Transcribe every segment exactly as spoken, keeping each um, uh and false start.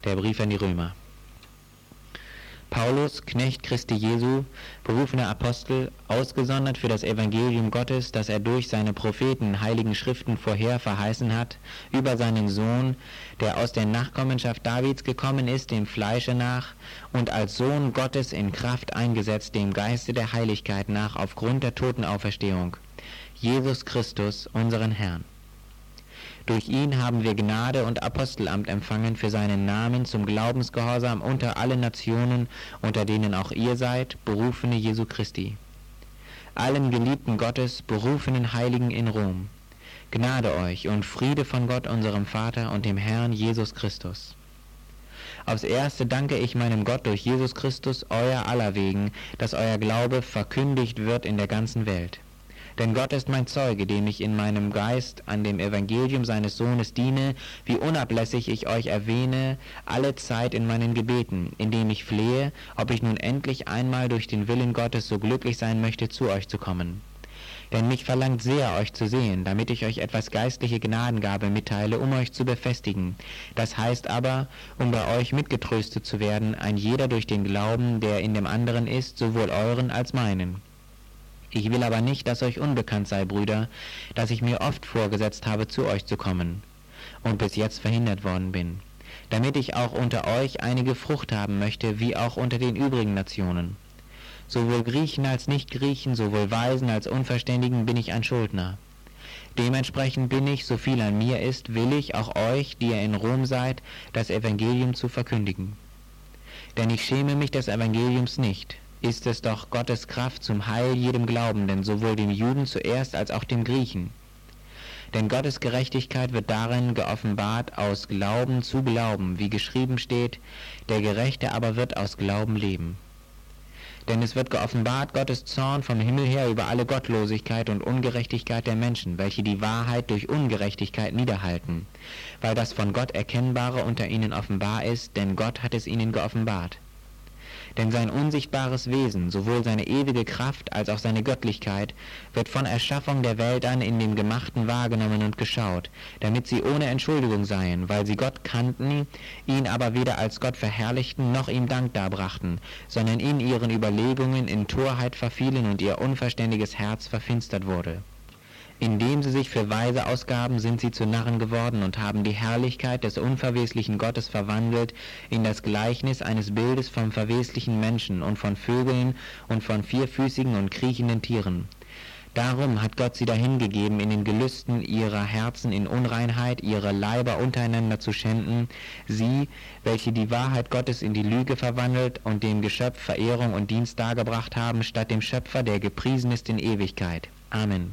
Der Brief an die Römer. Paulus, Knecht Christi Jesu, berufener Apostel, ausgesondert für das Evangelium Gottes, das er durch seine Propheten, heiligen Schriften vorher verheißen hat, über seinen Sohn, der aus der Nachkommenschaft Davids gekommen ist, dem Fleische nach, und als Sohn Gottes in Kraft eingesetzt, dem Geiste der Heiligkeit nach, aufgrund der Totenauferstehung, Jesus Christus, unseren Herrn. Durch ihn haben wir Gnade und Apostelamt empfangen für seinen Namen zum Glaubensgehorsam unter allen Nationen, unter denen auch ihr seid, berufene Jesu Christi. Allen Geliebten Gottes, berufenen Heiligen in Rom. Gnade euch und Friede von Gott, unserem Vater und dem Herrn Jesus Christus. Aufs Erste danke ich meinem Gott durch Jesus Christus, euer aller wegen, dass euer Glaube verkündigt wird in der ganzen Welt. Denn Gott ist mein Zeuge, dem ich in meinem Geist an dem Evangelium seines Sohnes diene, wie unablässig ich euch erwähne, alle Zeit in meinen Gebeten, indem ich flehe, ob ich nun endlich einmal durch den Willen Gottes so glücklich sein möchte, zu euch zu kommen. Denn mich verlangt sehr, euch zu sehen, damit ich euch etwas geistliche Gnadengabe mitteile, um euch zu befestigen. Das heißt aber, um bei euch mitgetröstet zu werden, ein jeder durch den Glauben, der in dem anderen ist, sowohl euren als meinen. Ich will aber nicht, dass euch unbekannt sei, Brüder, dass ich mir oft vorgesetzt habe, zu euch zu kommen und bis jetzt verhindert worden bin, damit ich auch unter euch einige Frucht haben möchte, wie auch unter den übrigen Nationen. Sowohl Griechen als Nicht-Griechen, sowohl Weisen als Unverständigen bin ich ein Schuldner. Dementsprechend bin ich, so viel an mir ist, willig, auch euch, die ihr in Rom seid, das Evangelium zu verkündigen. Denn ich schäme mich des Evangeliums nicht, ist es doch Gottes Kraft zum Heil jedem Glaubenden, sowohl dem Juden zuerst als auch dem Griechen. Denn Gottes Gerechtigkeit wird darin geoffenbart aus Glauben zu Glauben, wie geschrieben steht, der Gerechte aber wird aus Glauben leben. Denn es wird geoffenbart Gottes Zorn vom Himmel her über alle Gottlosigkeit und Ungerechtigkeit der Menschen, welche die Wahrheit durch Ungerechtigkeit niederhalten, weil das von Gott Erkennbare unter ihnen offenbar ist, denn Gott hat es ihnen geoffenbart. Denn sein unsichtbares Wesen, sowohl seine ewige Kraft als auch seine Göttlichkeit, wird von Erschaffung der Welt an in dem Gemachten wahrgenommen und geschaut, damit sie ohne Entschuldigung seien, weil sie Gott kannten, ihn aber weder als Gott verherrlichten noch ihm Dank darbrachten, sondern in ihren Überlegungen in Torheit verfielen und ihr unverständiges Herz verfinstert wurde. Indem sie sich für Weise ausgaben, sind sie zu Narren geworden und haben die Herrlichkeit des unverweslichen Gottes verwandelt in das Gleichnis eines Bildes vom verweslichen Menschen und von Vögeln und von vierfüßigen und kriechenden Tieren. Darum hat Gott sie dahingegeben, in den Gelüsten ihrer Herzen in Unreinheit ihre Leiber untereinander zu schänden, sie, welche die Wahrheit Gottes in die Lüge verwandelt und dem Geschöpf Verehrung und Dienst dargebracht haben, statt dem Schöpfer, der gepriesen ist in Ewigkeit. Amen.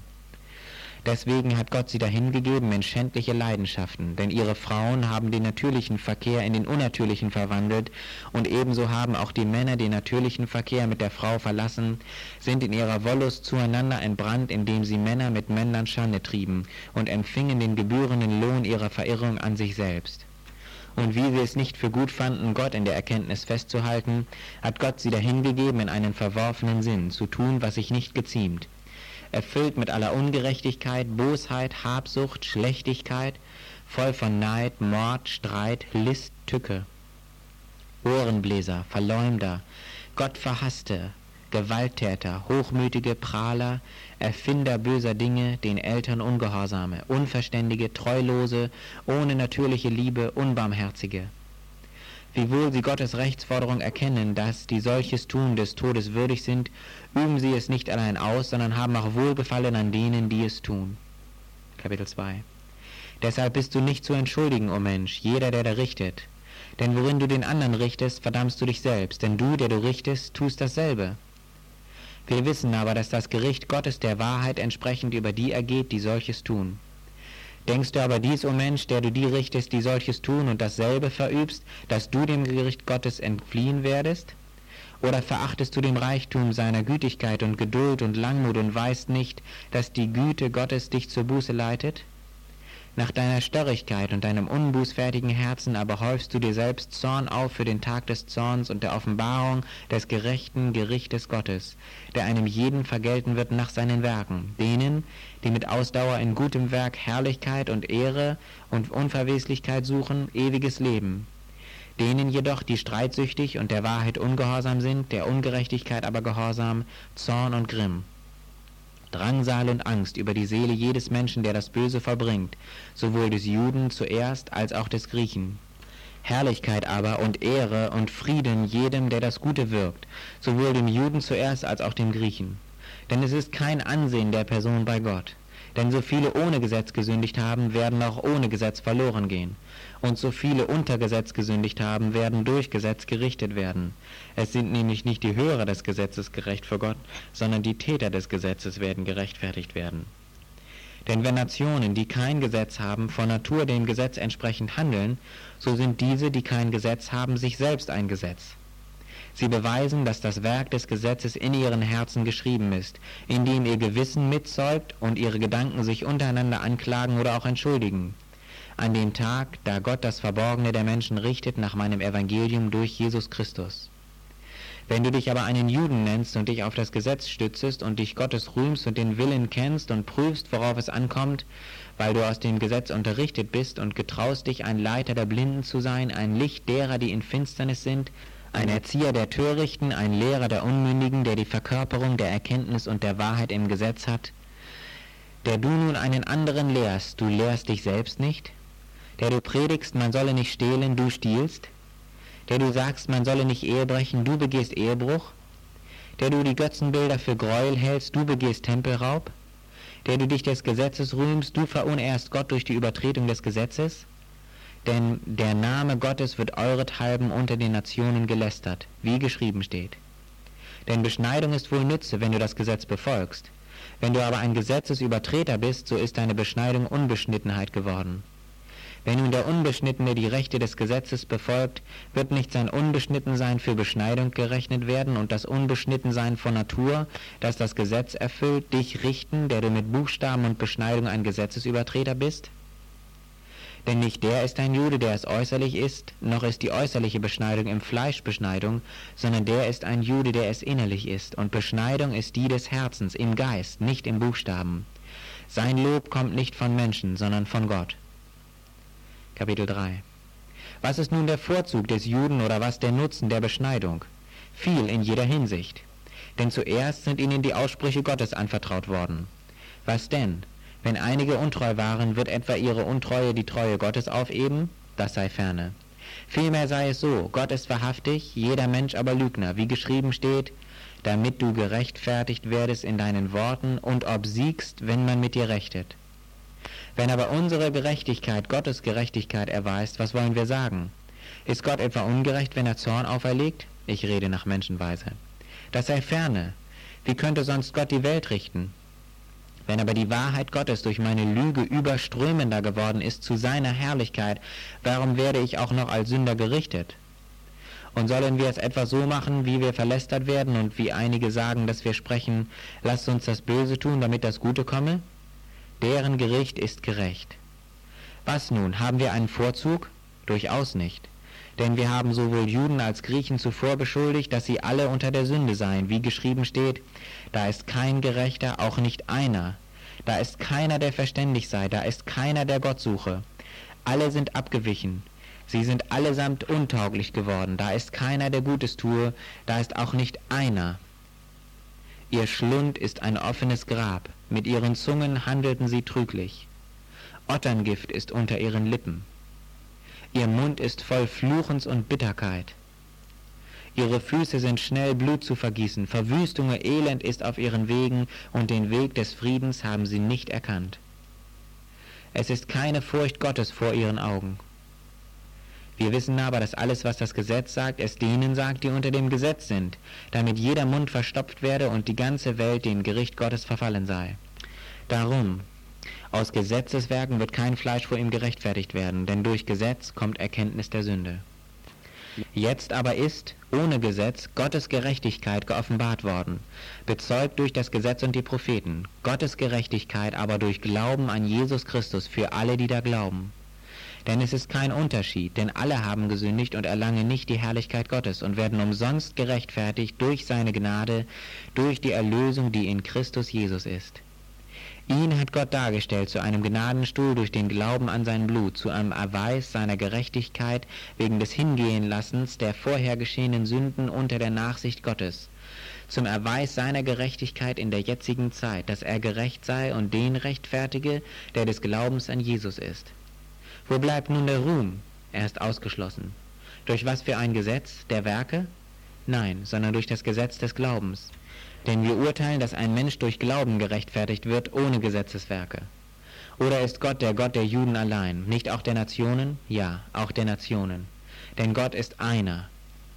Deswegen hat Gott sie dahingegeben in schändliche Leidenschaften, denn ihre Frauen haben den natürlichen Verkehr in den unnatürlichen verwandelt, und ebenso haben auch die Männer den natürlichen Verkehr mit der Frau verlassen, sind in ihrer Wollust zueinander entbrannt, indem sie Männer mit Männern Schande trieben und empfingen den gebührenden Lohn ihrer Verirrung an sich selbst. Und wie sie es nicht für gut fanden, Gott in der Erkenntnis festzuhalten, hat Gott sie dahingegeben in einen verworfenen Sinn, zu tun, was sich nicht geziemt, erfüllt mit aller Ungerechtigkeit, Bosheit, Habsucht, Schlechtigkeit, voll von Neid, Mord, Streit, List, Tücke. Ohrenbläser, Verleumder, Gottverhasste, Gewalttäter, hochmütige Prahler, Erfinder böser Dinge, den Eltern Ungehorsame, Unverständige, Treulose, ohne natürliche Liebe, Unbarmherzige. Wiewohl sie Gottes Rechtsforderung erkennen, dass die solches tun des Todes würdig sind, üben sie es nicht allein aus, sondern haben auch Wohlgefallen an denen, die es tun. Kapitel zwei. Deshalb bist du nicht zu entschuldigen, o Mensch, jeder, der da richtet. Denn worin du den anderen richtest, verdammst du dich selbst, denn du, der du richtest, tust dasselbe. Wir wissen aber, dass das Gericht Gottes der Wahrheit entsprechend über die ergeht, die solches tun. Denkst du aber dies, o Mensch, der du die richtest, die solches tun und dasselbe verübst, dass du dem Gericht Gottes entfliehen werdest? Oder verachtest du den Reichtum seiner Gütigkeit und Geduld und Langmut und weißt nicht, dass die Güte Gottes dich zur Buße leitet? Nach deiner Störrigkeit und deinem unbußfertigen Herzen aber häufst du dir selbst Zorn auf für den Tag des Zorns und der Offenbarung des gerechten Gerichtes Gottes, der einem jeden vergelten wird nach seinen Werken, denen, die mit Ausdauer in gutem Werk Herrlichkeit und Ehre und Unverweslichkeit suchen, ewiges Leben, Denen jedoch, die streitsüchtig und der Wahrheit ungehorsam sind, der Ungerechtigkeit aber gehorsam, Zorn und Grimm, Drangsal und Angst über die Seele jedes Menschen, der das Böse vollbringt, sowohl des Juden zuerst als auch des Griechen. Herrlichkeit aber und Ehre und Frieden jedem, der das Gute wirkt, sowohl dem Juden zuerst als auch dem Griechen. Denn es ist kein Ansehen der Person bei Gott. Denn so viele ohne Gesetz gesündigt haben, werden auch ohne Gesetz verloren gehen. Und so viele unter Gesetz gesündigt haben, werden durch Gesetz gerichtet werden. Es sind nämlich nicht die Hörer des Gesetzes gerecht vor Gott, sondern die Täter des Gesetzes werden gerechtfertigt werden. Denn wenn Nationen, die kein Gesetz haben, von Natur dem Gesetz entsprechend handeln, so sind diese, die kein Gesetz haben, sich selbst ein Gesetz. Sie beweisen, dass das Werk des Gesetzes in ihren Herzen geschrieben ist, indem ihr Gewissen mitzeugt und ihre Gedanken sich untereinander anklagen oder auch entschuldigen. An dem Tag, da Gott das Verborgene der Menschen richtet nach meinem Evangelium durch Jesus Christus. Wenn du dich aber einen Juden nennst und dich auf das Gesetz stützest und dich Gottes rühmst und den Willen kennst und prüfst, worauf es ankommt, weil du aus dem Gesetz unterrichtet bist und getraust dich, ein Leiter der Blinden zu sein, ein Licht derer, die in Finsternis sind, ein Erzieher der Törichten, ein Lehrer der Unmündigen, der die Verkörperung der Erkenntnis und der Wahrheit im Gesetz hat, der du nun einen anderen lehrst, du lehrst dich selbst nicht, der du predigst, man solle nicht stehlen, du stiehlst, der du sagst, man solle nicht Ehe brechen, du begehst Ehebruch, der du die Götzenbilder für Gräuel hältst, du begehst Tempelraub, der du dich des Gesetzes rühmst, du verunehrst Gott durch die Übertretung des Gesetzes, denn der Name Gottes wird eurethalben unter den Nationen gelästert, wie geschrieben steht. Denn Beschneidung ist wohl Nütze, wenn du das Gesetz befolgst. Wenn du aber ein Gesetzesübertreter bist, so ist deine Beschneidung Unbeschnittenheit geworden. Wenn nun der Unbeschnittene die Rechte des Gesetzes befolgt, wird nicht sein Unbeschnittensein für Beschneidung gerechnet werden und das Unbeschnittensein von Natur, das das Gesetz erfüllt, dich richten, der du mit Buchstaben und Beschneidung ein Gesetzesübertreter bist? Denn nicht der ist ein Jude, der es äußerlich ist, noch ist die äußerliche Beschneidung im Fleisch Beschneidung, sondern der ist ein Jude, der es innerlich ist, und Beschneidung ist die des Herzens, im Geist, nicht im Buchstaben. Sein Lob kommt nicht von Menschen, sondern von Gott. Kapitel drei. Was ist nun der Vorzug des Juden oder was der Nutzen der Beschneidung? Viel in jeder Hinsicht. Denn zuerst sind ihnen die Aussprüche Gottes anvertraut worden. Was denn? Wenn einige untreu waren, wird etwa ihre Untreue die Treue Gottes aufheben? Das sei ferne. Vielmehr sei es so, Gott ist wahrhaftig, jeder Mensch aber Lügner, wie geschrieben steht, damit du gerechtfertigt werdest in deinen Worten und obsiegst, wenn man mit dir rechtet. Wenn aber unsere Gerechtigkeit Gottes Gerechtigkeit erweist, was wollen wir sagen? Ist Gott etwa ungerecht, wenn er Zorn auferlegt? Ich rede nach Menschenweise. Das sei ferne. Wie könnte sonst Gott die Welt richten? Wenn aber die Wahrheit Gottes durch meine Lüge überströmender geworden ist zu seiner Herrlichkeit, warum werde ich auch noch als Sünder gerichtet? Und sollen wir es etwa so machen, wie wir verlästert werden und wie einige sagen, dass wir sprechen, lasst uns das Böse tun, damit das Gute komme? Deren Gericht ist gerecht. Was nun, haben wir einen Vorzug? Durchaus nicht. Denn wir haben sowohl Juden als Griechen zuvor beschuldigt, dass sie alle unter der Sünde seien, wie geschrieben steht, da ist kein Gerechter, auch nicht einer. Da ist keiner, der verständig sei, da ist keiner, der Gott suche. Alle sind abgewichen, sie sind allesamt untauglich geworden, da ist keiner, der Gutes tue, da ist auch nicht einer. Ihr Schlund ist ein offenes Grab, mit ihren Zungen handelten sie trüglich. Otterngift ist unter ihren Lippen. Ihr Mund ist voll Fluchens und Bitterkeit. Ihre Füße sind schnell Blut zu vergießen, Verwüstung und Elend ist auf ihren Wegen, und den Weg des Friedens haben sie nicht erkannt. Es ist keine Furcht Gottes vor ihren Augen. Wir wissen aber, dass alles, was das Gesetz sagt, es denen sagt, die unter dem Gesetz sind, damit jeder Mund verstopft werde und die ganze Welt dem Gericht Gottes verfallen sei. Darum, aus Gesetzeswerken wird kein Fleisch vor ihm gerechtfertigt werden, denn durch Gesetz kommt Erkenntnis der Sünde. Jetzt aber ist, ohne Gesetz, Gottes Gerechtigkeit geoffenbart worden, bezeugt durch das Gesetz und die Propheten, Gottes Gerechtigkeit aber durch Glauben an Jesus Christus für alle, die da glauben. Denn es ist kein Unterschied, denn alle haben gesündigt und erlangen nicht die Herrlichkeit Gottes und werden umsonst gerechtfertigt durch seine Gnade, durch die Erlösung, die in Christus Jesus ist. Ihn hat Gott dargestellt zu einem Gnadenstuhl durch den Glauben an sein Blut, zu einem Erweis seiner Gerechtigkeit wegen des Hingehenlassens der vorher geschehenen Sünden unter der Nachsicht Gottes, zum Erweis seiner Gerechtigkeit in der jetzigen Zeit, dass er gerecht sei und den rechtfertige, der des Glaubens an Jesus ist. Wo bleibt nun der Ruhm? Er ist ausgeschlossen. Durch was für ein Gesetz? Der Werke? Nein, sondern durch das Gesetz des Glaubens. Denn wir urteilen, dass ein Mensch durch Glauben gerechtfertigt wird, ohne Gesetzeswerke. Oder ist Gott der Gott der Juden allein, nicht auch der Nationen? Ja, auch der Nationen. Denn Gott ist einer.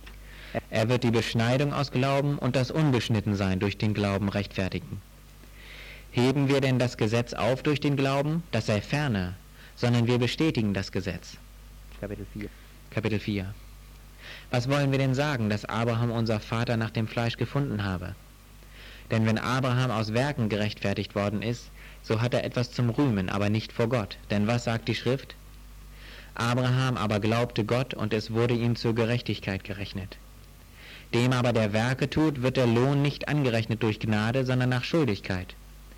Er wird die Beschneidung aus Glauben und das Unbeschnittensein durch den Glauben rechtfertigen. Heben wir denn das Gesetz auf durch den Glauben? Das sei ferne, sondern wir bestätigen das Gesetz. Kapitel vier. Kapitel vier. Was wollen wir denn sagen, dass Abraham unser Vater nach dem Fleisch gefunden habe? Denn wenn Abraham aus Werken gerechtfertigt worden ist, so hat er etwas zum Rühmen, aber nicht vor Gott. Denn was sagt die Schrift? Abraham aber glaubte Gott, und es wurde ihm zur Gerechtigkeit gerechnet. Dem aber, der Werke tut, wird der Lohn nicht angerechnet durch Gnade, sondern nach Schuldigkeit.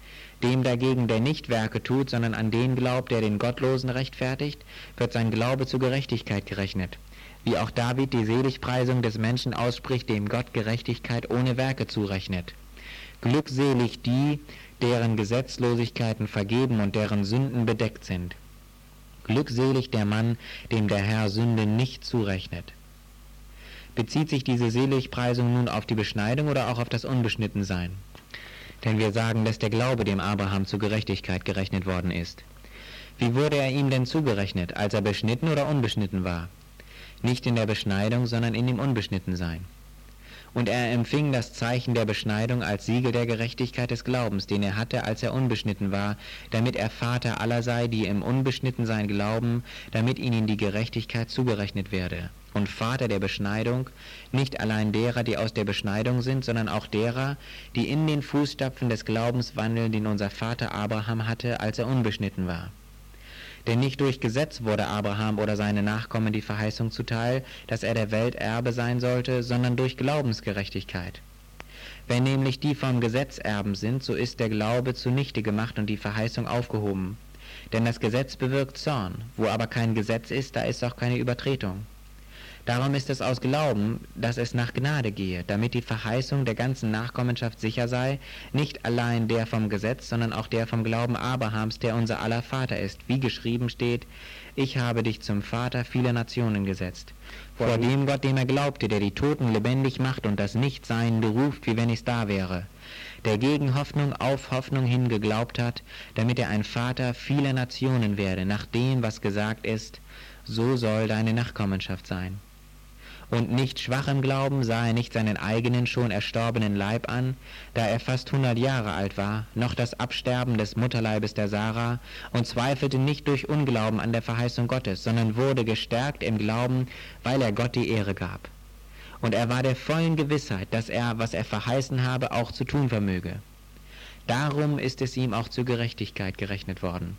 Dem dagegen, der nicht Werke tut, sondern an den glaubt, der den Gottlosen rechtfertigt, wird sein Glaube zur Gerechtigkeit gerechnet. Wie auch David die Seligpreisung des Menschen ausspricht, dem Gott Gerechtigkeit ohne Werke zurechnet. Glückselig die, deren Gesetzlosigkeiten vergeben und deren Sünden bedeckt sind. Glückselig der Mann, dem der Herr Sünde nicht zurechnet. Bezieht sich diese Seligpreisung nun auf die Beschneidung oder auch auf das Unbeschnittensein? Denn wir sagen, dass der Glaube dem Abraham zur Gerechtigkeit gerechnet worden ist. Wie wurde er ihm denn zugerechnet, als er beschnitten oder unbeschnitten war? Nicht in der Beschneidung, sondern in dem Unbeschnittensein. Und er empfing das Zeichen der Beschneidung als Siegel der Gerechtigkeit des Glaubens, den er hatte, als er unbeschnitten war, damit er Vater aller sei, die im Unbeschnittensein glauben, damit ihnen die Gerechtigkeit zugerechnet werde. Und Vater der Beschneidung, nicht allein derer, die aus der Beschneidung sind, sondern auch derer, die in den Fußstapfen des Glaubens wandeln, den unser Vater Abraham hatte, als er unbeschnitten war. Denn nicht durch Gesetz wurde Abraham oder seine Nachkommen die Verheißung zuteil, dass er der Welt Erbe sein sollte, sondern durch Glaubensgerechtigkeit. Wenn nämlich die vom Gesetz Erben sind, so ist der Glaube zunichte gemacht und die Verheißung aufgehoben. Denn das Gesetz bewirkt Zorn, wo aber kein Gesetz ist, da ist auch keine Übertretung. Darum ist es aus Glauben, dass es nach Gnade gehe, damit die Verheißung der ganzen Nachkommenschaft sicher sei, nicht allein der vom Gesetz, sondern auch der vom Glauben Abrahams, der unser aller Vater ist, wie geschrieben steht, ich habe dich zum Vater vieler Nationen gesetzt. Vor dem Gott, dem er glaubte, der die Toten lebendig macht und das Nichtseiende ruft, wie wenn es da wäre, der gegen Hoffnung auf Hoffnung hin geglaubt hat, damit er ein Vater vieler Nationen werde, nach dem, was gesagt ist, so soll deine Nachkommenschaft sein. Und nicht schwach im Glauben sah er nicht seinen eigenen schon erstorbenen Leib an, da er fast hundert Jahre alt war, noch das Absterben des Mutterleibes der Sarah, und zweifelte nicht durch Unglauben an der Verheißung Gottes, sondern wurde gestärkt im Glauben, weil er Gott die Ehre gab. Und er war der vollen Gewissheit, dass er, was er verheißen habe, auch zu tun vermöge. Darum ist es ihm auch zur Gerechtigkeit gerechnet worden.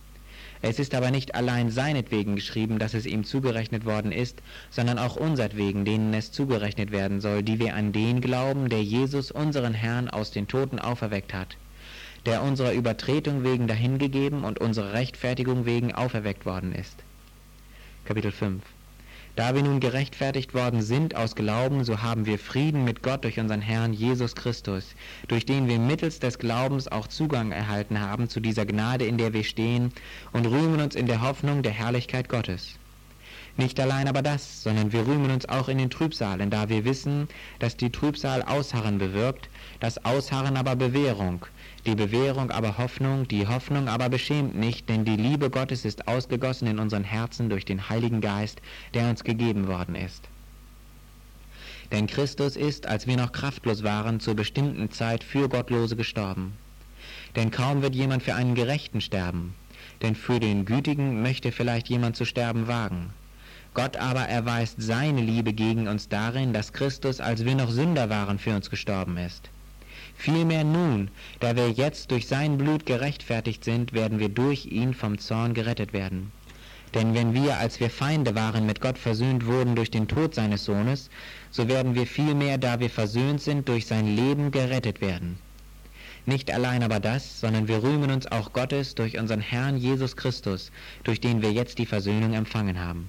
Es ist aber nicht allein seinetwegen geschrieben, dass es ihm zugerechnet worden ist, sondern auch unsertwegen, denen es zugerechnet werden soll, die wir an den glauben, der Jesus, unseren Herrn, aus den Toten auferweckt hat, der unserer Übertretung wegen dahingegeben und unserer Rechtfertigung wegen auferweckt worden ist. Kapitel fünf. Da wir nun gerechtfertigt worden sind aus Glauben, so haben wir Frieden mit Gott durch unseren Herrn Jesus Christus, durch den wir mittels des Glaubens auch Zugang erhalten haben zu dieser Gnade, in der wir stehen, und rühmen uns in der Hoffnung der Herrlichkeit Gottes. Nicht allein aber das, sondern wir rühmen uns auch in den Trübsalen, da wir wissen, dass die Trübsal Ausharren bewirkt, das Ausharren aber Bewährung, die Bewährung aber Hoffnung, die Hoffnung aber beschämt nicht, denn die Liebe Gottes ist ausgegossen in unseren Herzen durch den Heiligen Geist, der uns gegeben worden ist. Denn Christus ist, als wir noch kraftlos waren, zur bestimmten Zeit für Gottlose gestorben. Denn kaum wird jemand für einen Gerechten sterben, denn für den Gütigen möchte vielleicht jemand zu sterben wagen. Gott aber erweist seine Liebe gegen uns darin, dass Christus, als wir noch Sünder waren, für uns gestorben ist. Vielmehr nun, da wir jetzt durch sein Blut gerechtfertigt sind, werden wir durch ihn vom Zorn gerettet werden. Denn wenn wir, als wir Feinde waren, mit Gott versöhnt wurden durch den Tod seines Sohnes, so werden wir vielmehr, da wir versöhnt sind, durch sein Leben gerettet werden. Nicht allein aber das, sondern wir rühmen uns auch Gottes durch unseren Herrn Jesus Christus, durch den wir jetzt die Versöhnung empfangen haben.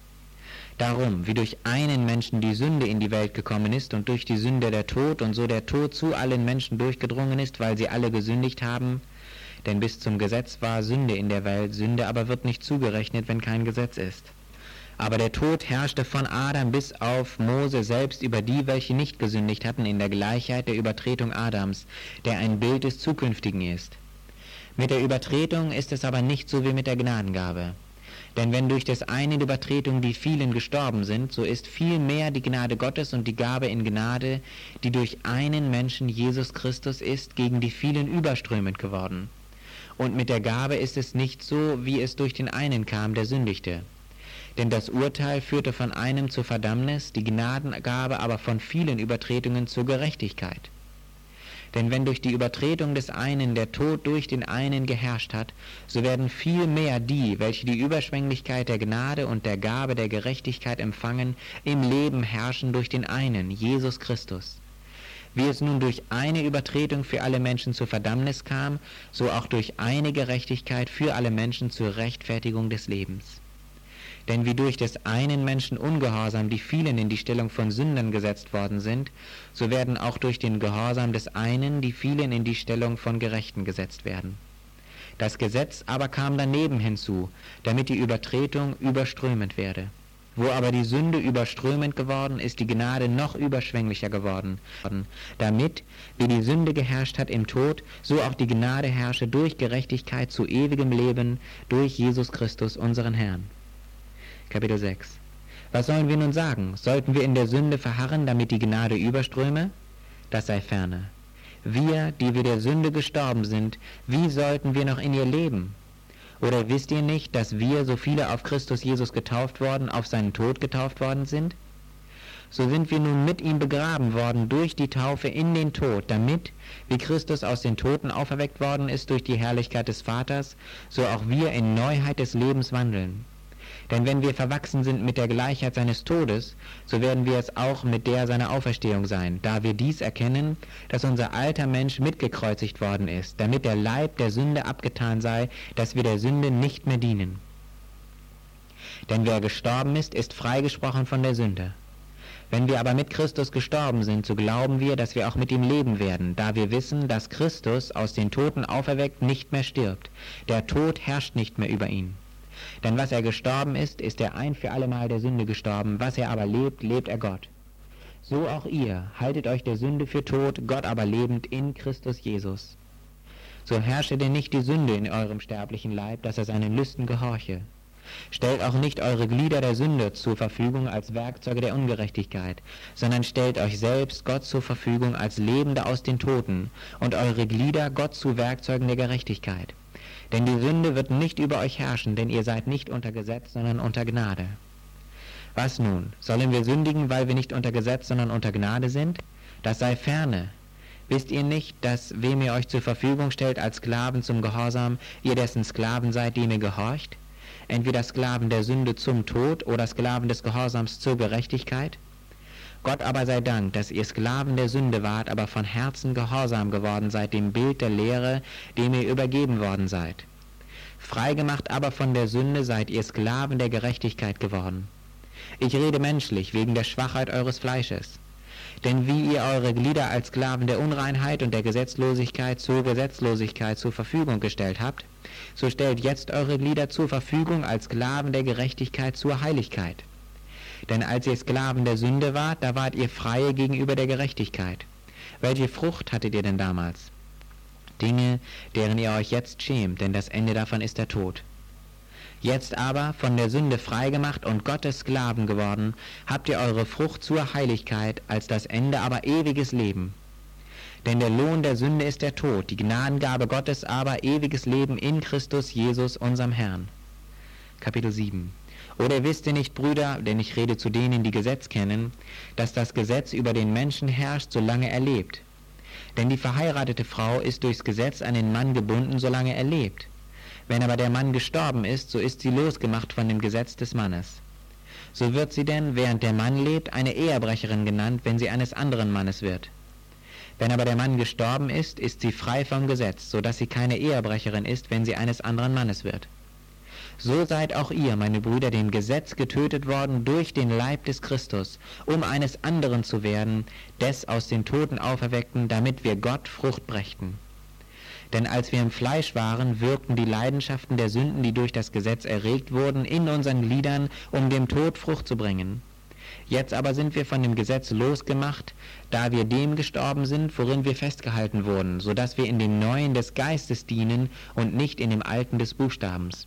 Darum, wie durch einen Menschen die Sünde in die Welt gekommen ist und durch die Sünde der Tod und so der Tod zu allen Menschen durchgedrungen ist, weil sie alle gesündigt haben, denn bis zum Gesetz war Sünde in der Welt, Sünde aber wird nicht zugerechnet, wenn kein Gesetz ist. Aber der Tod herrschte von Adam bis auf Mose selbst über die, welche nicht gesündigt hatten, in der Gleichheit der Übertretung Adams, der ein Bild des Zukünftigen ist. Mit der Übertretung ist es aber nicht so wie mit der Gnadengabe. Denn wenn durch des einen Übertretung die vielen gestorben sind, so ist viel mehr die Gnade Gottes und die Gabe in Gnade, die durch einen Menschen Jesus Christus ist, gegen die vielen überströmend geworden. Und mit der Gabe ist es nicht so, wie es durch den einen kam, der sündigte. Denn das Urteil führte von einem zur Verdammnis, die Gnadengabe aber von vielen Übertretungen zur Gerechtigkeit. Denn wenn durch die Übertretung des einen der Tod durch den einen geherrscht hat, so werden viel mehr die, welche die Überschwänglichkeit der Gnade und der Gabe der Gerechtigkeit empfangen, im Leben herrschen durch den einen, Jesus Christus. Wie es nun durch eine Übertretung für alle Menschen zur Verdammnis kam, so auch durch eine Gerechtigkeit für alle Menschen zur Rechtfertigung des Lebens. Denn wie durch des einen Menschen Ungehorsam die vielen in die Stellung von Sündern gesetzt worden sind, so werden auch durch den Gehorsam des einen die vielen in die Stellung von Gerechten gesetzt werden. Das Gesetz aber kam daneben hinzu, damit die Übertretung überströmend werde. Wo aber die Sünde überströmend geworden, ist die Gnade noch überschwänglicher geworden, damit, wie die Sünde geherrscht hat im Tod, so auch die Gnade herrsche durch Gerechtigkeit zu ewigem Leben durch Jesus Christus, unseren Herrn. Kapitel sechs. Was sollen wir nun sagen? Sollten wir in der Sünde verharren, damit die Gnade überströme? Das sei ferne. Wir, die wir der Sünde gestorben sind, wie sollten wir noch in ihr leben? Oder wisst ihr nicht, dass wir, so viele auf Christus Jesus getauft worden, auf seinen Tod getauft worden sind? So sind wir nun mit ihm begraben worden durch die Taufe in den Tod, damit, wie Christus aus den Toten auferweckt worden ist durch die Herrlichkeit des Vaters, so auch wir in Neuheit des Lebens wandeln. Denn wenn wir verwachsen sind mit der Gleichheit seines Todes, so werden wir es auch mit der seiner Auferstehung sein, da wir dies erkennen, dass unser alter Mensch mitgekreuzigt worden ist, damit der Leib der Sünde abgetan sei, dass wir der Sünde nicht mehr dienen. Denn wer gestorben ist, ist freigesprochen von der Sünde. Wenn wir aber mit Christus gestorben sind, so glauben wir, dass wir auch mit ihm leben werden, da wir wissen, dass Christus aus den Toten auferweckt nicht mehr stirbt. Der Tod herrscht nicht mehr über ihn. Denn was er gestorben ist, ist er ein für allemal der Sünde gestorben, was er aber lebt, lebt er Gott. So auch ihr, haltet euch der Sünde für tot, Gott aber lebend in Christus Jesus. So herrsche denn nicht die Sünde in eurem sterblichen Leib, dass er seinen Lüsten gehorche. Stellt auch nicht eure Glieder der Sünde zur Verfügung als Werkzeuge der Ungerechtigkeit, sondern stellt euch selbst Gott zur Verfügung als Lebende aus den Toten und eure Glieder Gott zu Werkzeugen der Gerechtigkeit. Denn die Sünde wird nicht über euch herrschen, denn ihr seid nicht unter Gesetz, sondern unter Gnade. Was nun? Sollen wir sündigen, weil wir nicht unter Gesetz, sondern unter Gnade sind? Das sei ferne. Wisst ihr nicht, dass, wem ihr euch zur Verfügung stellt als Sklaven zum Gehorsam, ihr dessen Sklaven seid, dem ihr gehorcht? Entweder Sklaven der Sünde zum Tod oder Sklaven des Gehorsams zur Gerechtigkeit? Gott aber sei Dank, dass ihr Sklaven der Sünde wart, aber von Herzen gehorsam geworden seid dem Bild der Lehre, dem ihr übergeben worden seid. Freigemacht aber von der Sünde seid ihr Sklaven der Gerechtigkeit geworden. Ich rede menschlich, wegen der Schwachheit eures Fleisches. Denn wie ihr eure Glieder als Sklaven der Unreinheit und der Gesetzlosigkeit zur Gesetzlosigkeit zur Verfügung gestellt habt, so stellt jetzt eure Glieder zur Verfügung als Sklaven der Gerechtigkeit zur Heiligkeit. Denn als ihr Sklaven der Sünde wart, da wart ihr Freie gegenüber der Gerechtigkeit. Welche Frucht hattet ihr denn damals? Dinge, deren ihr euch jetzt schämt, denn das Ende davon ist der Tod. Jetzt aber, von der Sünde freigemacht und Gottes Sklaven geworden, habt ihr eure Frucht zur Heiligkeit, als das Ende aber ewiges Leben. Denn der Lohn der Sünde ist der Tod, die Gnadengabe Gottes aber ewiges Leben in Christus Jesus, unserem Herrn. Kapitel sieben. Oder wisst ihr nicht, Brüder, denn ich rede zu denen, die Gesetz kennen, dass das Gesetz über den Menschen herrscht, solange er lebt. Denn die verheiratete Frau ist durchs Gesetz an den Mann gebunden, solange er lebt. Wenn aber der Mann gestorben ist, so ist sie losgemacht von dem Gesetz des Mannes. So wird sie denn, während der Mann lebt, eine Ehebrecherin genannt, wenn sie eines anderen Mannes wird. Wenn aber der Mann gestorben ist, ist sie frei vom Gesetz, so dass sie keine Ehebrecherin ist, wenn sie eines anderen Mannes wird. So seid auch ihr, meine Brüder, dem Gesetz getötet worden durch den Leib des Christus, um eines anderen zu werden, des aus den Toten auferweckten, damit wir Gott Frucht brächten. Denn als wir im Fleisch waren, wirkten die Leidenschaften der Sünden, die durch das Gesetz erregt wurden, in unseren Gliedern, um dem Tod Frucht zu bringen. Jetzt aber sind wir von dem Gesetz losgemacht, da wir dem gestorben sind, worin wir festgehalten wurden, so dass wir in dem Neuen des Geistes dienen und nicht in dem Alten des Buchstabens.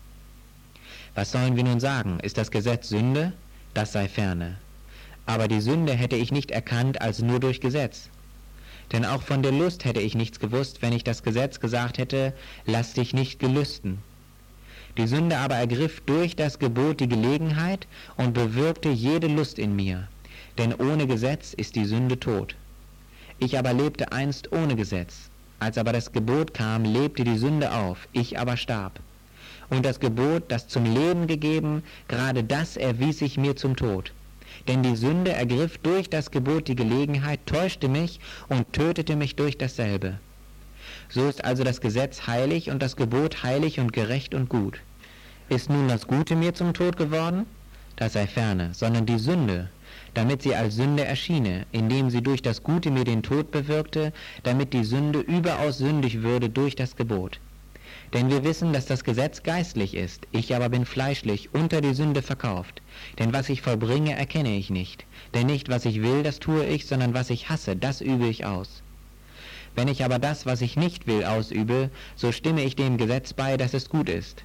Was sollen wir nun sagen? Ist das Gesetz Sünde? Das sei ferne. Aber die Sünde hätte ich nicht erkannt als nur durch Gesetz. Denn auch von der Lust hätte ich nichts gewusst, wenn ich das Gesetz gesagt hätte, lass dich nicht gelüsten. Die Sünde aber ergriff durch das Gebot die Gelegenheit und bewirkte jede Lust in mir. Denn ohne Gesetz ist die Sünde tot. Ich aber lebte einst ohne Gesetz. Als aber das Gebot kam, lebte die Sünde auf, ich aber starb. Und das Gebot, das zum Leben gegeben, gerade das erwies sich mir zum Tod. Denn die Sünde ergriff durch das Gebot die Gelegenheit, täuschte mich und tötete mich durch dasselbe. So ist also das Gesetz heilig und das Gebot heilig und gerecht und gut. Ist nun das Gute mir zum Tod geworden? Das sei ferne, sondern die Sünde, damit sie als Sünde erschiene, indem sie durch das Gute mir den Tod bewirkte, damit die Sünde überaus sündig würde durch das Gebot. Denn wir wissen, dass das Gesetz geistlich ist, ich aber bin fleischlich, unter die Sünde verkauft. Denn was ich vollbringe, erkenne ich nicht. Denn nicht, was ich will, das tue ich, sondern was ich hasse, das übe ich aus. Wenn ich aber das, was ich nicht will, ausübe, so stimme ich dem Gesetz bei, dass es gut ist.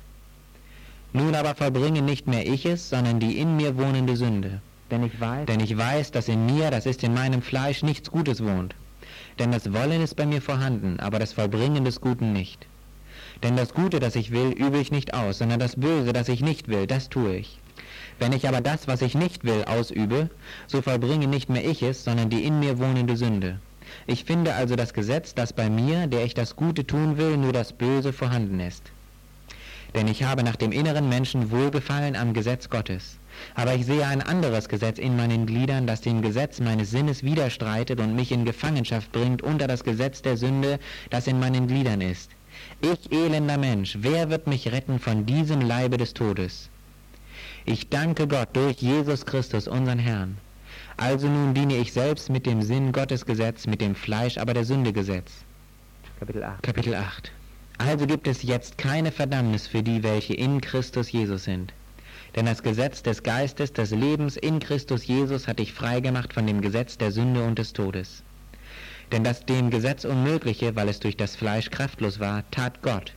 Nun aber vollbringe nicht mehr ich es, sondern die in mir wohnende Sünde. Denn ich weiß, denn ich weiß, dass in mir, das ist in meinem Fleisch, nichts Gutes wohnt. Denn das Wollen ist bei mir vorhanden, aber das Vollbringen des Guten nicht. Denn das Gute, das ich will, übe ich nicht aus, sondern das Böse, das ich nicht will, das tue ich. Wenn ich aber das, was ich nicht will, ausübe, so vollbringe nicht mehr ich es, sondern die in mir wohnende Sünde. Ich finde also das Gesetz, dass bei mir, der ich das Gute tun will, nur das Böse vorhanden ist. Denn ich habe nach dem inneren Menschen Wohlgefallen am Gesetz Gottes. Aber ich sehe ein anderes Gesetz in meinen Gliedern, das dem Gesetz meines Sinnes widerstreitet und mich in Gefangenschaft bringt unter das Gesetz der Sünde, das in meinen Gliedern ist. Ich elender Mensch, wer wird mich retten von diesem Leibe des Todes? Ich danke Gott durch Jesus Christus, unseren Herrn. Also nun diene ich selbst mit dem Sinn Gottes Gesetz, mit dem Fleisch aber der Sünde Gesetz. Kapitel acht. Kapitel acht. Also gibt es jetzt keine Verdammnis für die, welche in Christus Jesus sind. Denn das Gesetz des Geistes des Lebens in Christus Jesus hat dich freigemacht von dem Gesetz der Sünde und des Todes. Denn das dem Gesetz Unmögliche, weil es durch das Fleisch kraftlos war, tat Gott,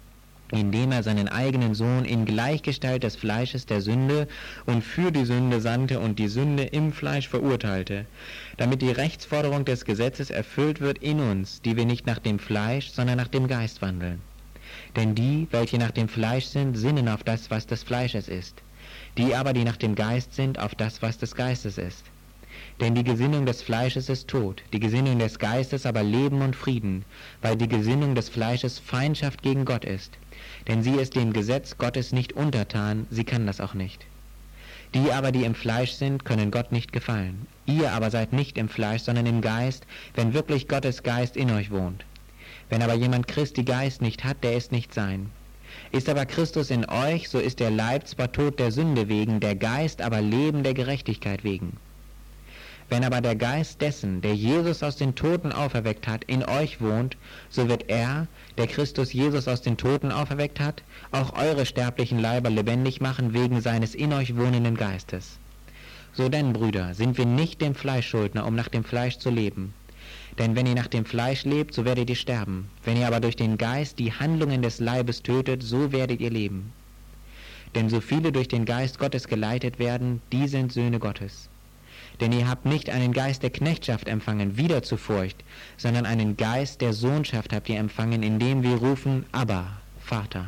indem er seinen eigenen Sohn in Gleichgestalt des Fleisches der Sünde und für die Sünde sandte und die Sünde im Fleisch verurteilte, damit die Rechtsforderung des Gesetzes erfüllt wird in uns, die wir nicht nach dem Fleisch, sondern nach dem Geist wandeln. Denn die, welche nach dem Fleisch sind, sinnen auf das, was des Fleisches ist, die aber, die nach dem Geist sind, auf das, was des Geistes ist. Denn die Gesinnung des Fleisches ist Tod, die Gesinnung des Geistes aber Leben und Frieden, weil die Gesinnung des Fleisches Feindschaft gegen Gott ist. Denn sie ist dem Gesetz Gottes nicht untertan, sie kann das auch nicht. Die aber, die im Fleisch sind, können Gott nicht gefallen. Ihr aber seid nicht im Fleisch, sondern im Geist, wenn wirklich Gottes Geist in euch wohnt. Wenn aber jemand Christi Geist nicht hat, der ist nicht sein. Ist aber Christus in euch, so ist der Leib zwar tot der Sünde wegen, der Geist aber Leben der Gerechtigkeit wegen. Wenn aber der Geist dessen, der Jesus aus den Toten auferweckt hat, in euch wohnt, so wird er, der Christus Jesus aus den Toten auferweckt hat, auch eure sterblichen Leiber lebendig machen wegen seines in euch wohnenden Geistes. So denn, Brüder, sind wir nicht dem Fleisch Schuldner, um nach dem Fleisch zu leben. Denn wenn ihr nach dem Fleisch lebt, so werdet ihr sterben. Wenn ihr aber durch den Geist die Handlungen des Leibes tötet, so werdet ihr leben. Denn so viele durch den Geist Gottes geleitet werden, die sind Söhne Gottes. Denn ihr habt nicht einen Geist der Knechtschaft empfangen, wieder zur Furcht, sondern einen Geist der Sohnschaft habt ihr empfangen, indem wir rufen, Abba, Vater.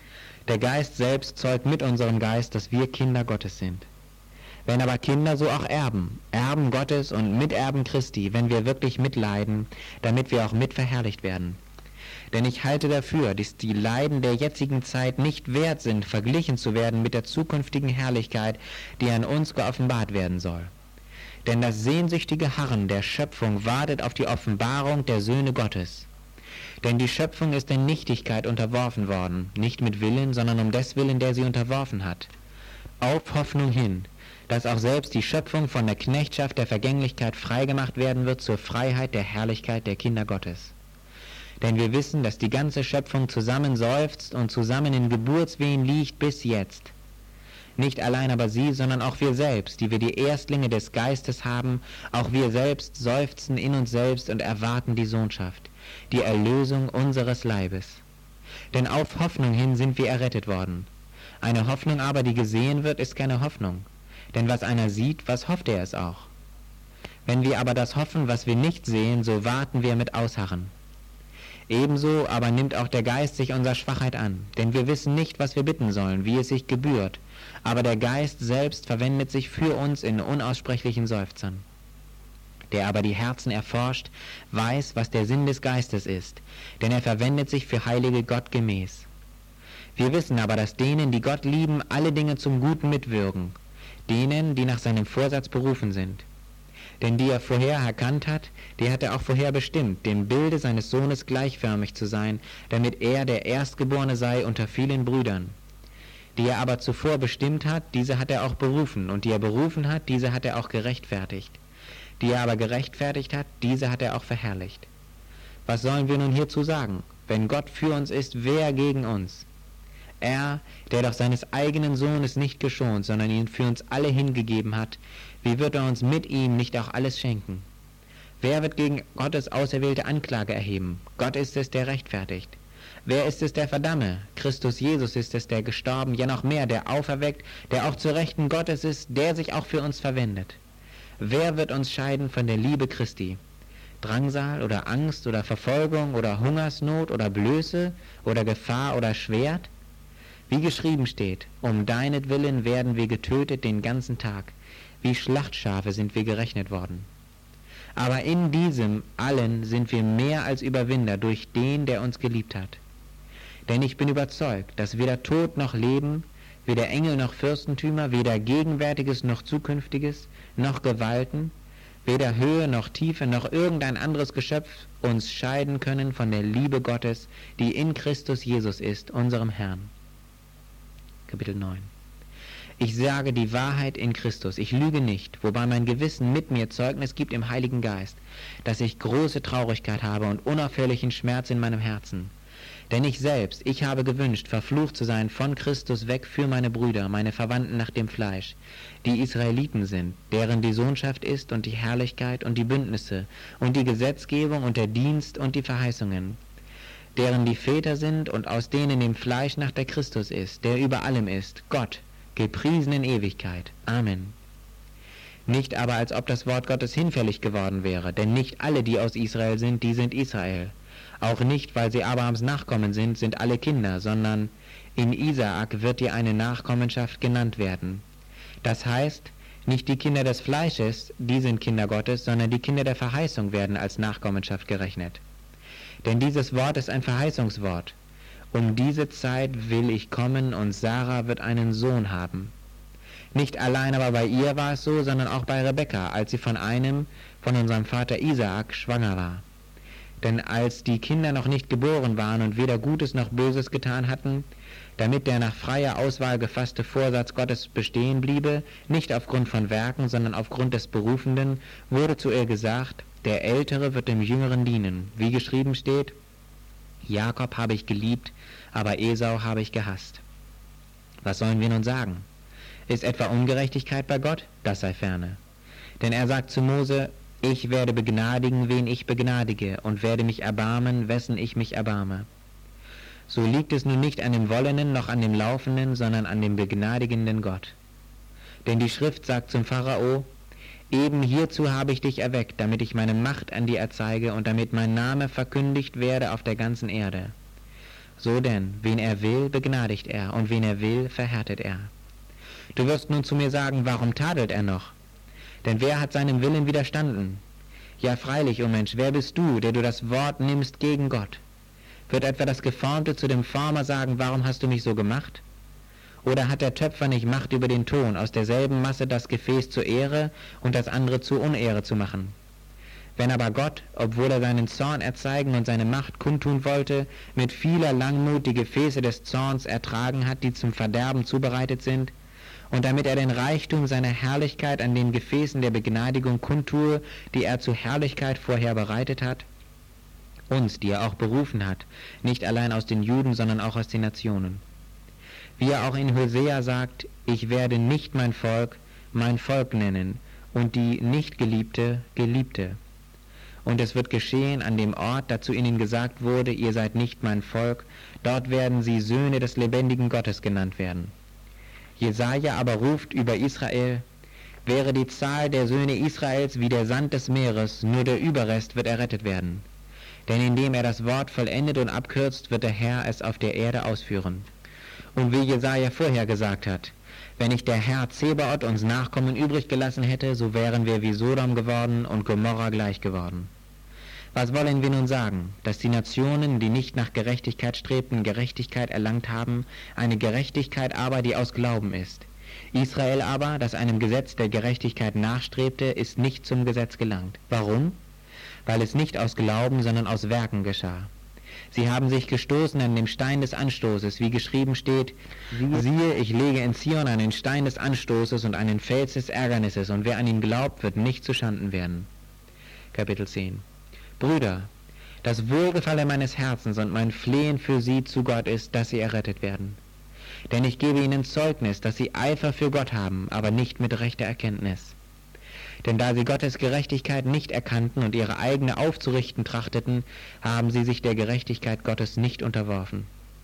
Der Geist selbst zeugt mit unserem Geist, dass wir Kinder Gottes sind. Wenn aber Kinder, so auch Erben, Erben Gottes und Miterben Christi, wenn wir wirklich mitleiden, damit wir auch mitverherrlicht werden. Denn ich halte dafür, dass die Leiden der jetzigen Zeit nicht wert sind, verglichen zu werden mit der zukünftigen Herrlichkeit, die an uns geoffenbart werden soll. Denn das sehnsüchtige Harren der Schöpfung wartet auf die Offenbarung der Söhne Gottes. Denn die Schöpfung ist der Nichtigkeit unterworfen worden, nicht mit Willen, sondern um des Willen, der sie unterworfen hat. Auf Hoffnung hin, dass auch selbst die Schöpfung von der Knechtschaft der Vergänglichkeit freigemacht werden wird zur Freiheit der Herrlichkeit der Kinder Gottes. Denn wir wissen, dass die ganze Schöpfung zusammen seufzt und zusammen in Geburtswehen liegt bis jetzt. Nicht allein aber sie, sondern auch wir selbst, die wir die Erstlinge des Geistes haben, auch wir selbst seufzen in uns selbst und erwarten die Sohnschaft, die Erlösung unseres Leibes. Denn auf Hoffnung hin sind wir errettet worden. Eine Hoffnung aber, die gesehen wird, ist keine Hoffnung. Denn was einer sieht, was hofft er es auch? Wenn wir aber das hoffen, was wir nicht sehen, so warten wir mit Ausharren. Ebenso aber nimmt auch der Geist sich unserer Schwachheit an, denn wir wissen nicht, was wir bitten sollen, wie es sich gebührt, aber der Geist selbst verwendet sich für uns in unaussprechlichen Seufzern. Der aber die Herzen erforscht, weiß, was der Sinn des Geistes ist, denn er verwendet sich für Heilige Gott gemäß. Wir wissen aber, dass denen, die Gott lieben, alle Dinge zum Guten mitwirken, denen, die nach seinem Vorsatz berufen sind. Denn die er vorher erkannt hat, die hat er auch vorher bestimmt, dem Bilde seines Sohnes gleichförmig zu sein, damit er der Erstgeborene sei unter vielen Brüdern. Die er aber zuvor bestimmt hat, diese hat er auch berufen, und die er berufen hat, diese hat er auch gerechtfertigt. Die er aber gerechtfertigt hat, diese hat er auch verherrlicht. Was sollen wir nun hierzu sagen? Wenn Gott für uns ist, wer gegen uns? Er, der doch seines eigenen Sohnes nicht geschont, sondern ihn für uns alle hingegeben hat, wie wird er uns mit ihm nicht auch alles schenken? Wer wird gegen Gottes auserwählte Anklage erheben? Gott ist es, der rechtfertigt. Wer ist es, der verdamme? Christus Jesus ist es, der gestorben, ja noch mehr, der auferweckt, der auch zu Rechten Gottes ist, der sich auch für uns verwendet. Wer wird uns scheiden von der Liebe Christi? Drangsal oder Angst oder Verfolgung oder Hungersnot oder Blöße oder Gefahr oder Schwert? Wie geschrieben steht, um deinetwillen werden wir getötet den ganzen Tag. Wie Schlachtschafe sind wir gerechnet worden. Aber in diesem allen sind wir mehr als Überwinder durch den, der uns geliebt hat. Denn ich bin überzeugt, dass weder Tod noch Leben, weder Engel noch Fürstentümer, weder Gegenwärtiges noch Zukünftiges, noch Gewalten, weder Höhe noch Tiefe noch irgendein anderes Geschöpf uns scheiden können von der Liebe Gottes, die in Christus Jesus ist, unserem Herrn. Kapitel neun. Ich sage die Wahrheit in Christus, ich lüge nicht, wobei mein Gewissen mit mir Zeugnis gibt im Heiligen Geist, dass ich große Traurigkeit habe und unaufhörlichen Schmerz in meinem Herzen. Denn ich selbst, ich habe gewünscht, verflucht zu sein von Christus weg für meine Brüder, meine Verwandten nach dem Fleisch, die Israeliten sind, deren die Sohnschaft ist und die Herrlichkeit und die Bündnisse und die Gesetzgebung und der Dienst und die Verheißungen, deren die Väter sind und aus denen im Fleisch nach der Christus ist, der über allem ist, Gott, gepriesen in Ewigkeit. Amen. Nicht aber, als ob das Wort Gottes hinfällig geworden wäre, denn nicht alle, die aus Israel sind, die sind Israel. Auch nicht, weil sie Abrahams Nachkommen sind, sind alle Kinder, sondern in Isaak wird dir eine Nachkommenschaft genannt werden. Das heißt, nicht die Kinder des Fleisches, die sind Kinder Gottes, sondern die Kinder der Verheißung werden als Nachkommenschaft gerechnet. Denn dieses Wort ist ein Verheißungswort. Um diese Zeit will ich kommen und Sarah wird einen Sohn haben. Nicht allein aber bei ihr war es so, sondern auch bei Rebekka, als sie von einem, von unserem Vater Isaak, schwanger war. Denn als die Kinder noch nicht geboren waren und weder Gutes noch Böses getan hatten, damit der nach freier Auswahl gefasste Vorsatz Gottes bestehen bliebe, nicht aufgrund von Werken, sondern aufgrund des Berufenden, wurde zu ihr gesagt, der Ältere wird dem Jüngeren dienen, wie geschrieben steht, Jakob habe ich geliebt, aber Esau habe ich gehasst. Was sollen wir nun sagen? Ist etwa Ungerechtigkeit bei Gott? Das sei ferne. Denn er sagt zu Mose, ich werde begnadigen, wen ich begnadige, und werde mich erbarmen, wessen ich mich erbarme. So liegt es nun nicht an dem Wollenden noch an dem Laufenden, sondern an dem begnadigenden Gott. Denn die Schrift sagt zum Pharao, eben hierzu habe ich dich erweckt, damit ich meine Macht an dir erzeige und damit mein Name verkündigt werde auf der ganzen Erde. So denn, wen er will, begnadigt er, und wen er will, verhärtet er. Du wirst nun zu mir sagen, warum tadelt er noch? Denn wer hat seinem Willen widerstanden? Ja freilich, o Mensch, wer bist du, der du das Wort nimmst gegen Gott? Wird etwa das Geformte zu dem Former sagen, warum hast du mich so gemacht? Oder hat der Töpfer nicht Macht über den Ton, aus derselben Masse das Gefäß zur Ehre und das andere zur Unehre zu machen? Wenn aber Gott, obwohl er seinen Zorn erzeigen und seine Macht kundtun wollte, mit vieler Langmut die Gefäße des Zorns ertragen hat, die zum Verderben zubereitet sind, und damit er den Reichtum seiner Herrlichkeit an den Gefäßen der Begnadigung kundtue, die er zu Herrlichkeit vorher bereitet hat, uns, die er auch berufen hat, nicht allein aus den Juden, sondern auch aus den Nationen. Wie er auch in Hosea sagt, ich werde nicht mein Volk mein Volk nennen und die Nichtgeliebte Geliebte. Und es wird geschehen an dem Ort, da zu ihnen gesagt wurde, ihr seid nicht mein Volk, dort werden sie Söhne des lebendigen Gottes genannt werden. Jesaja aber ruft über Israel, wäre die Zahl der Söhne Israels wie der Sand des Meeres, nur der Überrest wird errettet werden. Denn indem er das Wort vollendet und abkürzt, wird der Herr es auf der Erde ausführen. Und wie Jesaja vorher gesagt hat, wenn nicht der Herr Zebaoth uns Nachkommen übrig gelassen hätte, so wären wir wie Sodom geworden und Gomorra gleich geworden. Was wollen wir nun sagen? Dass die Nationen, die nicht nach Gerechtigkeit strebten, Gerechtigkeit erlangt haben, eine Gerechtigkeit aber, die aus Glauben ist. Israel aber, das einem Gesetz der Gerechtigkeit nachstrebte, ist nicht zum Gesetz gelangt. Warum? Weil es nicht aus Glauben, sondern aus Werken geschah. Sie haben sich gestoßen an dem Stein des Anstoßes, wie geschrieben steht, siehe, ich lege in Zion einen Stein des Anstoßes und einen Fels des Ärgernisses, und wer an ihn glaubt, wird nicht zuschanden werden. Kapitel zehn. Brüder, das Wohlgefallen meines Herzens und mein Flehen für sie zu Gott ist, dass sie errettet werden. Denn ich gebe ihnen Zeugnis, dass sie Eifer für Gott haben, aber nicht mit rechter Erkenntnis. Denn da sie Gottes Gerechtigkeit nicht erkannten und ihre eigene aufzurichten trachteten, haben sie sich der Gerechtigkeit Gottes nicht unterworfen.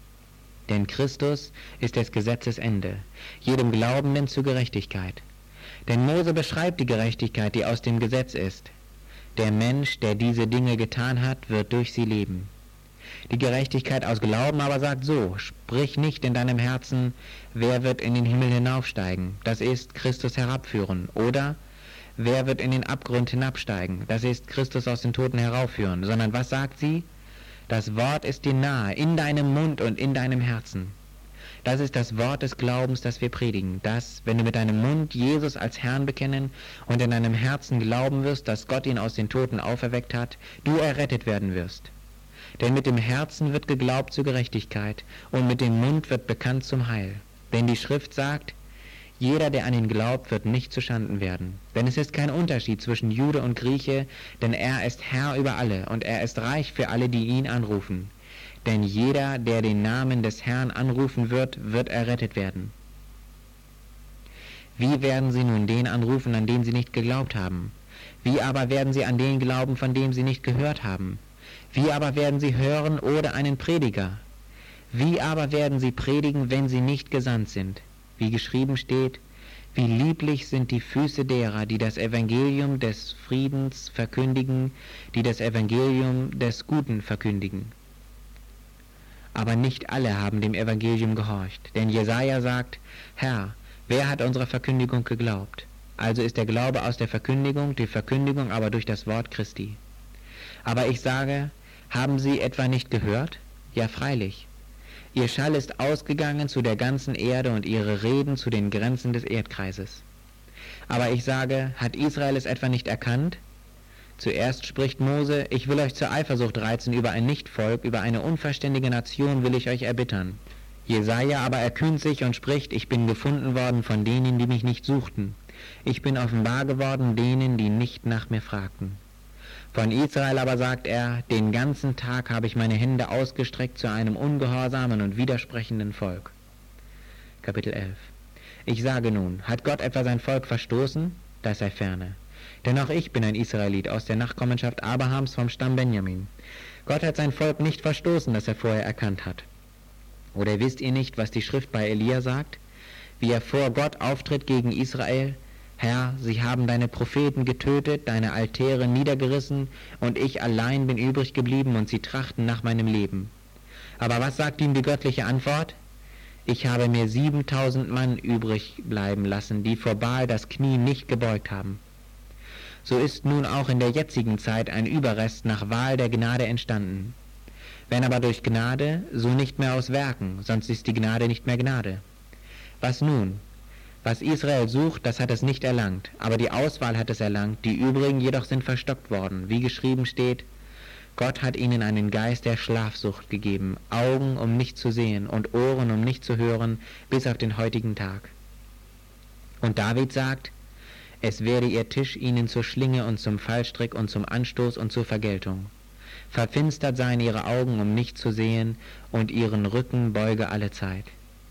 Denn Christus ist des Gesetzes Ende, jedem Glaubenden zur Gerechtigkeit. Denn Mose beschreibt die Gerechtigkeit, die aus dem Gesetz ist. Der Mensch, der diese Dinge getan hat, wird durch sie leben. Die Gerechtigkeit aus Glauben aber sagt so, sprich nicht in deinem Herzen, wer wird in den Himmel hinaufsteigen, das ist Christus herabführen, oder wer wird in den Abgrund hinabsteigen, das ist Christus aus den Toten heraufführen, sondern was sagt sie? Das Wort ist dir nahe, in deinem Mund und in deinem Herzen. Das ist das Wort des Glaubens, das wir predigen, dass, wenn du mit deinem Mund Jesus als Herrn bekennen und in deinem Herzen glauben wirst, dass Gott ihn aus den Toten auferweckt hat, du errettet werden wirst. Denn mit dem Herzen wird geglaubt zur Gerechtigkeit und mit dem Mund wird bekannt zum Heil. Denn die Schrift sagt, jeder, der an ihn glaubt, wird nicht zuschanden werden. Denn es ist kein Unterschied zwischen Jude und Grieche, denn er ist Herr über alle und er ist reich für alle, die ihn anrufen. Denn jeder, der den Namen des Herrn anrufen wird, wird errettet werden. Wie werden sie nun den anrufen, an den sie nicht geglaubt haben? Wie aber werden sie an den glauben, von dem sie nicht gehört haben? Wie aber werden sie hören ohne einen Prediger? Wie aber werden sie predigen, wenn sie nicht gesandt sind? Wie geschrieben steht, wie lieblich sind die Füße derer, die das Evangelium des Friedens verkündigen, die das Evangelium des Guten verkündigen. Aber nicht alle haben dem Evangelium gehorcht, denn Jesaja sagt, Herr, wer hat unserer Verkündigung geglaubt? Also ist der Glaube aus der Verkündigung, die Verkündigung aber durch das Wort Christi. Aber ich sage, haben sie etwa nicht gehört? Ja, freilich. Ihr Schall ist ausgegangen zu der ganzen Erde und ihre Reden zu den Grenzen des Erdkreises. Aber ich sage, hat Israel es etwa nicht erkannt? Zuerst spricht Mose, ich will euch zur Eifersucht reizen über ein Nichtvolk, über eine unverständige Nation will ich euch erbittern. Jesaja aber erkühnt sich und spricht, ich bin gefunden worden von denen, die mich nicht suchten. Ich bin offenbar geworden denen, die nicht nach mir fragten. Von Israel aber sagt er, den ganzen Tag habe ich meine Hände ausgestreckt zu einem ungehorsamen und widersprechenden Volk. Kapitel elf. Ich sage nun, hat Gott etwa sein Volk verstoßen? Das sei ferne. Denn auch ich bin ein Israelit aus der Nachkommenschaft Abrahams vom Stamm Benjamin. Gott hat sein Volk nicht verstoßen, das er vorher erkannt hat. Oder wisst ihr nicht, was die Schrift bei Elia sagt? Wie er vor Gott auftritt gegen Israel? Herr, sie haben deine Propheten getötet, deine Altäre niedergerissen, und ich allein bin übrig geblieben, und sie trachten nach meinem Leben. Aber was sagt ihm die göttliche Antwort? Ich habe mir siebentausend Mann übrig bleiben lassen, die vor Baal das Knie nicht gebeugt haben. So ist nun auch in der jetzigen Zeit ein Überrest nach Wahl der Gnade entstanden. Wenn aber durch Gnade, so nicht mehr aus Werken, sonst ist die Gnade nicht mehr Gnade. Was nun? Was Israel sucht, das hat es nicht erlangt, aber die Auswahl hat es erlangt, die übrigen jedoch sind verstockt worden, wie geschrieben steht, Gott hat ihnen einen Geist der Schlafsucht gegeben, Augen, um nicht zu sehen, und Ohren, um nicht zu hören, bis auf den heutigen Tag. Und David sagt, es werde ihr Tisch ihnen zur Schlinge und zum Fallstrick und zum Anstoß und zur Vergeltung. Verfinstert seien ihre Augen, um nicht zu sehen, und ihren Rücken beuge alle Zeit.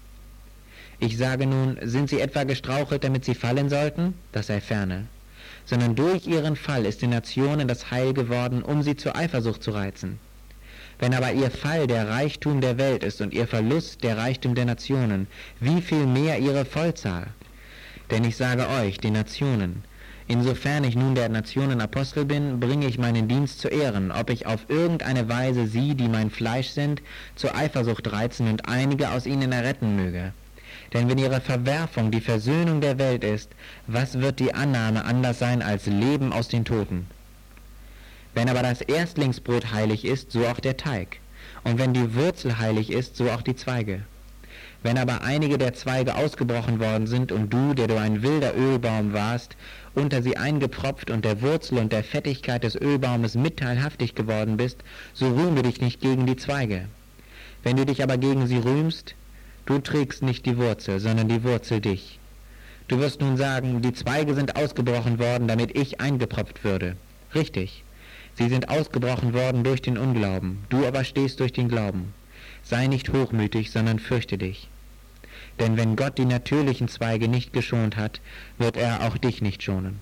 Ich sage nun, sind sie etwa gestrauchelt, damit sie fallen sollten? Das sei ferne. Sondern durch ihren Fall ist den Nationen das Heil geworden, um sie zur Eifersucht zu reizen. Wenn aber ihr Fall der Reichtum der Welt ist und ihr Verlust der Reichtum der Nationen, wie viel mehr ihre Vollzahl? Denn ich sage euch, den Nationen, insofern ich nun der Nationen Apostel bin, bringe ich meinen Dienst zu Ehren, ob ich auf irgendeine Weise sie, die mein Fleisch sind, zur Eifersucht reizen und einige aus ihnen erretten möge. Denn wenn ihre Verwerfung die Versöhnung der Welt ist, was wird die Annahme anders sein als Leben aus den Toten? Wenn aber das Erstlingsbrot heilig ist, so auch der Teig. Und wenn die Wurzel heilig ist, so auch die Zweige. Wenn aber einige der Zweige ausgebrochen worden sind und du, der du ein wilder Ölbaum warst, unter sie eingepropft und der Wurzel und der Fettigkeit des Ölbaumes mitteilhaftig geworden bist, so rühme dich nicht gegen die Zweige. Wenn du dich aber gegen sie rühmst, du trägst nicht die Wurzel, sondern die Wurzel dich. Du wirst nun sagen, die Zweige sind ausgebrochen worden, damit ich eingepropft würde. Richtig, sie sind ausgebrochen worden durch den Unglauben, du aber stehst durch den Glauben. Sei nicht hochmütig, sondern fürchte dich. Denn wenn Gott die natürlichen Zweige nicht geschont hat, wird er auch dich nicht schonen.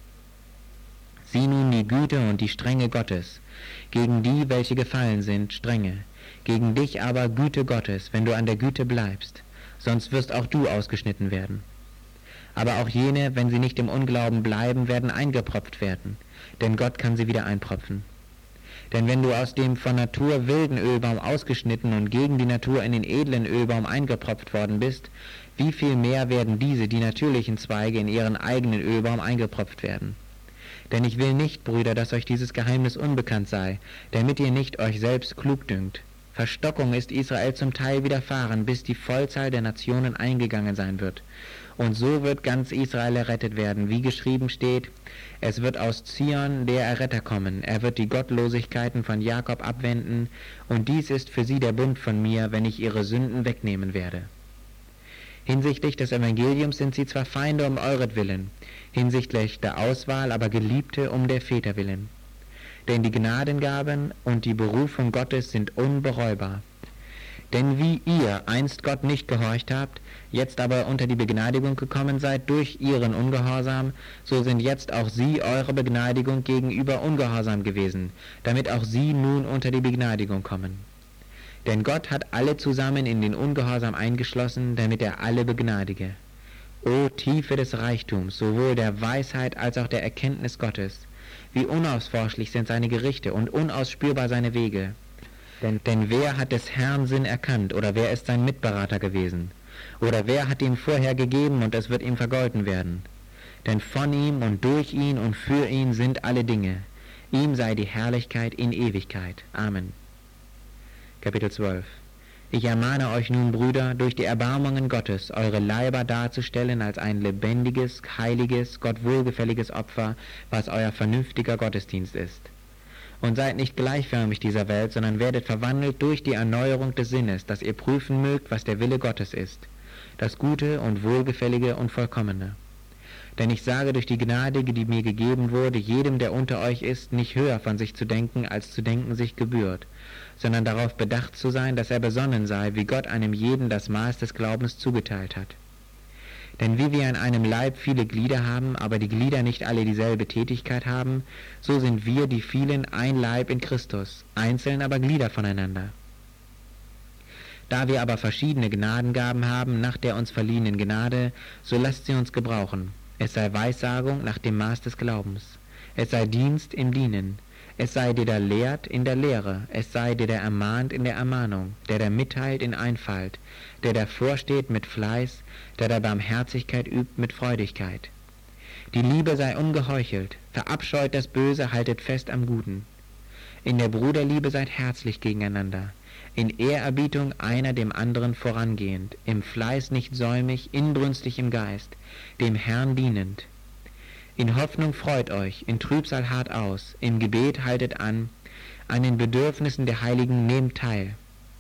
Sieh nun die Güte und die Strenge Gottes, gegen die, welche gefallen sind, Strenge, gegen dich aber Güte Gottes, wenn du an der Güte bleibst, sonst wirst auch du ausgeschnitten werden. Aber auch jene, wenn sie nicht im Unglauben bleiben, werden eingepropft werden, denn Gott kann sie wieder einpropfen. Denn wenn du aus dem von Natur wilden Ölbaum ausgeschnitten und gegen die Natur in den edlen Ölbaum eingepropft worden bist, wie viel mehr werden diese, die natürlichen Zweige, in ihren eigenen Ölbaum eingepropft werden? Denn ich will nicht, Brüder, dass euch dieses Geheimnis unbekannt sei, damit ihr nicht euch selbst klug dünkt. Verstockung ist Israel zum Teil widerfahren, bis die Vollzahl der Nationen eingegangen sein wird. Und so wird ganz Israel errettet werden, wie geschrieben steht, es wird aus Zion der Erretter kommen, er wird die Gottlosigkeiten von Jakob abwenden, und dies ist für sie der Bund von mir, wenn ich ihre Sünden wegnehmen werde. Hinsichtlich des Evangeliums sind sie zwar Feinde um euretwillen, hinsichtlich der Auswahl aber Geliebte um der Väter willen. Denn die Gnadengaben und die Berufung Gottes sind unbereubar. Denn wie ihr einst Gott nicht gehorcht habt, jetzt aber unter die Begnadigung gekommen seid durch ihren Ungehorsam, so sind jetzt auch sie eure Begnadigung gegenüber ungehorsam gewesen, damit auch sie nun unter die Begnadigung kommen. Denn Gott hat alle zusammen in den Ungehorsam eingeschlossen, damit er alle begnadige. O Tiefe des Reichtums, sowohl der Weisheit als auch der Erkenntnis Gottes! Wie unausforschlich sind seine Gerichte und unausspürbar seine Wege. Denn, denn wer hat des Herrn Sinn erkannt, oder wer ist sein Mitberater gewesen? Oder wer hat ihm vorher gegeben, und es wird ihm vergolten werden? Denn von ihm und durch ihn und für ihn sind alle Dinge. Ihm sei die Herrlichkeit in Ewigkeit. Amen. Kapitel zwölf. Ich ermahne euch nun, Brüder, durch die Erbarmungen Gottes, eure Leiber darzustellen als ein lebendiges, heiliges, Gott wohlgefälliges Opfer, was euer vernünftiger Gottesdienst ist. Und seid nicht gleichförmig dieser Welt, sondern werdet verwandelt durch die Erneuerung des Sinnes, dass ihr prüfen mögt, was der Wille Gottes ist, das Gute und Wohlgefällige und Vollkommene. Denn ich sage durch die Gnade, die mir gegeben wurde, jedem, der unter euch ist, nicht höher von sich zu denken, als zu denken sich gebührt, sondern darauf bedacht zu sein, dass er besonnen sei, wie Gott einem jeden das Maß des Glaubens zugeteilt hat. Denn wie wir in einem Leib viele Glieder haben, aber die Glieder nicht alle dieselbe Tätigkeit haben, so sind wir, die vielen, ein Leib in Christus, einzeln aber Glieder voneinander. Da wir aber verschiedene Gnadengaben haben nach der uns verliehenen Gnade, so lasst sie uns gebrauchen. Es sei Weissagung nach dem Maß des Glaubens. Es sei Dienst im Dienen. Es sei der, der lehrt, in der Lehre. Es sei der, der ermahnt, in der Ermahnung. Der, der mitteilt, in Einfalt. Der, der vorsteht, mit Fleiß. Der, der Barmherzigkeit übt, mit Freudigkeit. Die Liebe sei ungeheuchelt. Verabscheut das Böse, haltet fest am Guten. In der Bruderliebe seid herzlich gegeneinander. in Ehrerbietung einer dem anderen vorangehend, im Fleiß nicht säumig, inbrünstig im Geist, dem Herrn dienend. In Hoffnung freut euch, in Trübsal hart aus, im Gebet haltet an, an den Bedürfnissen der Heiligen nehmt teil.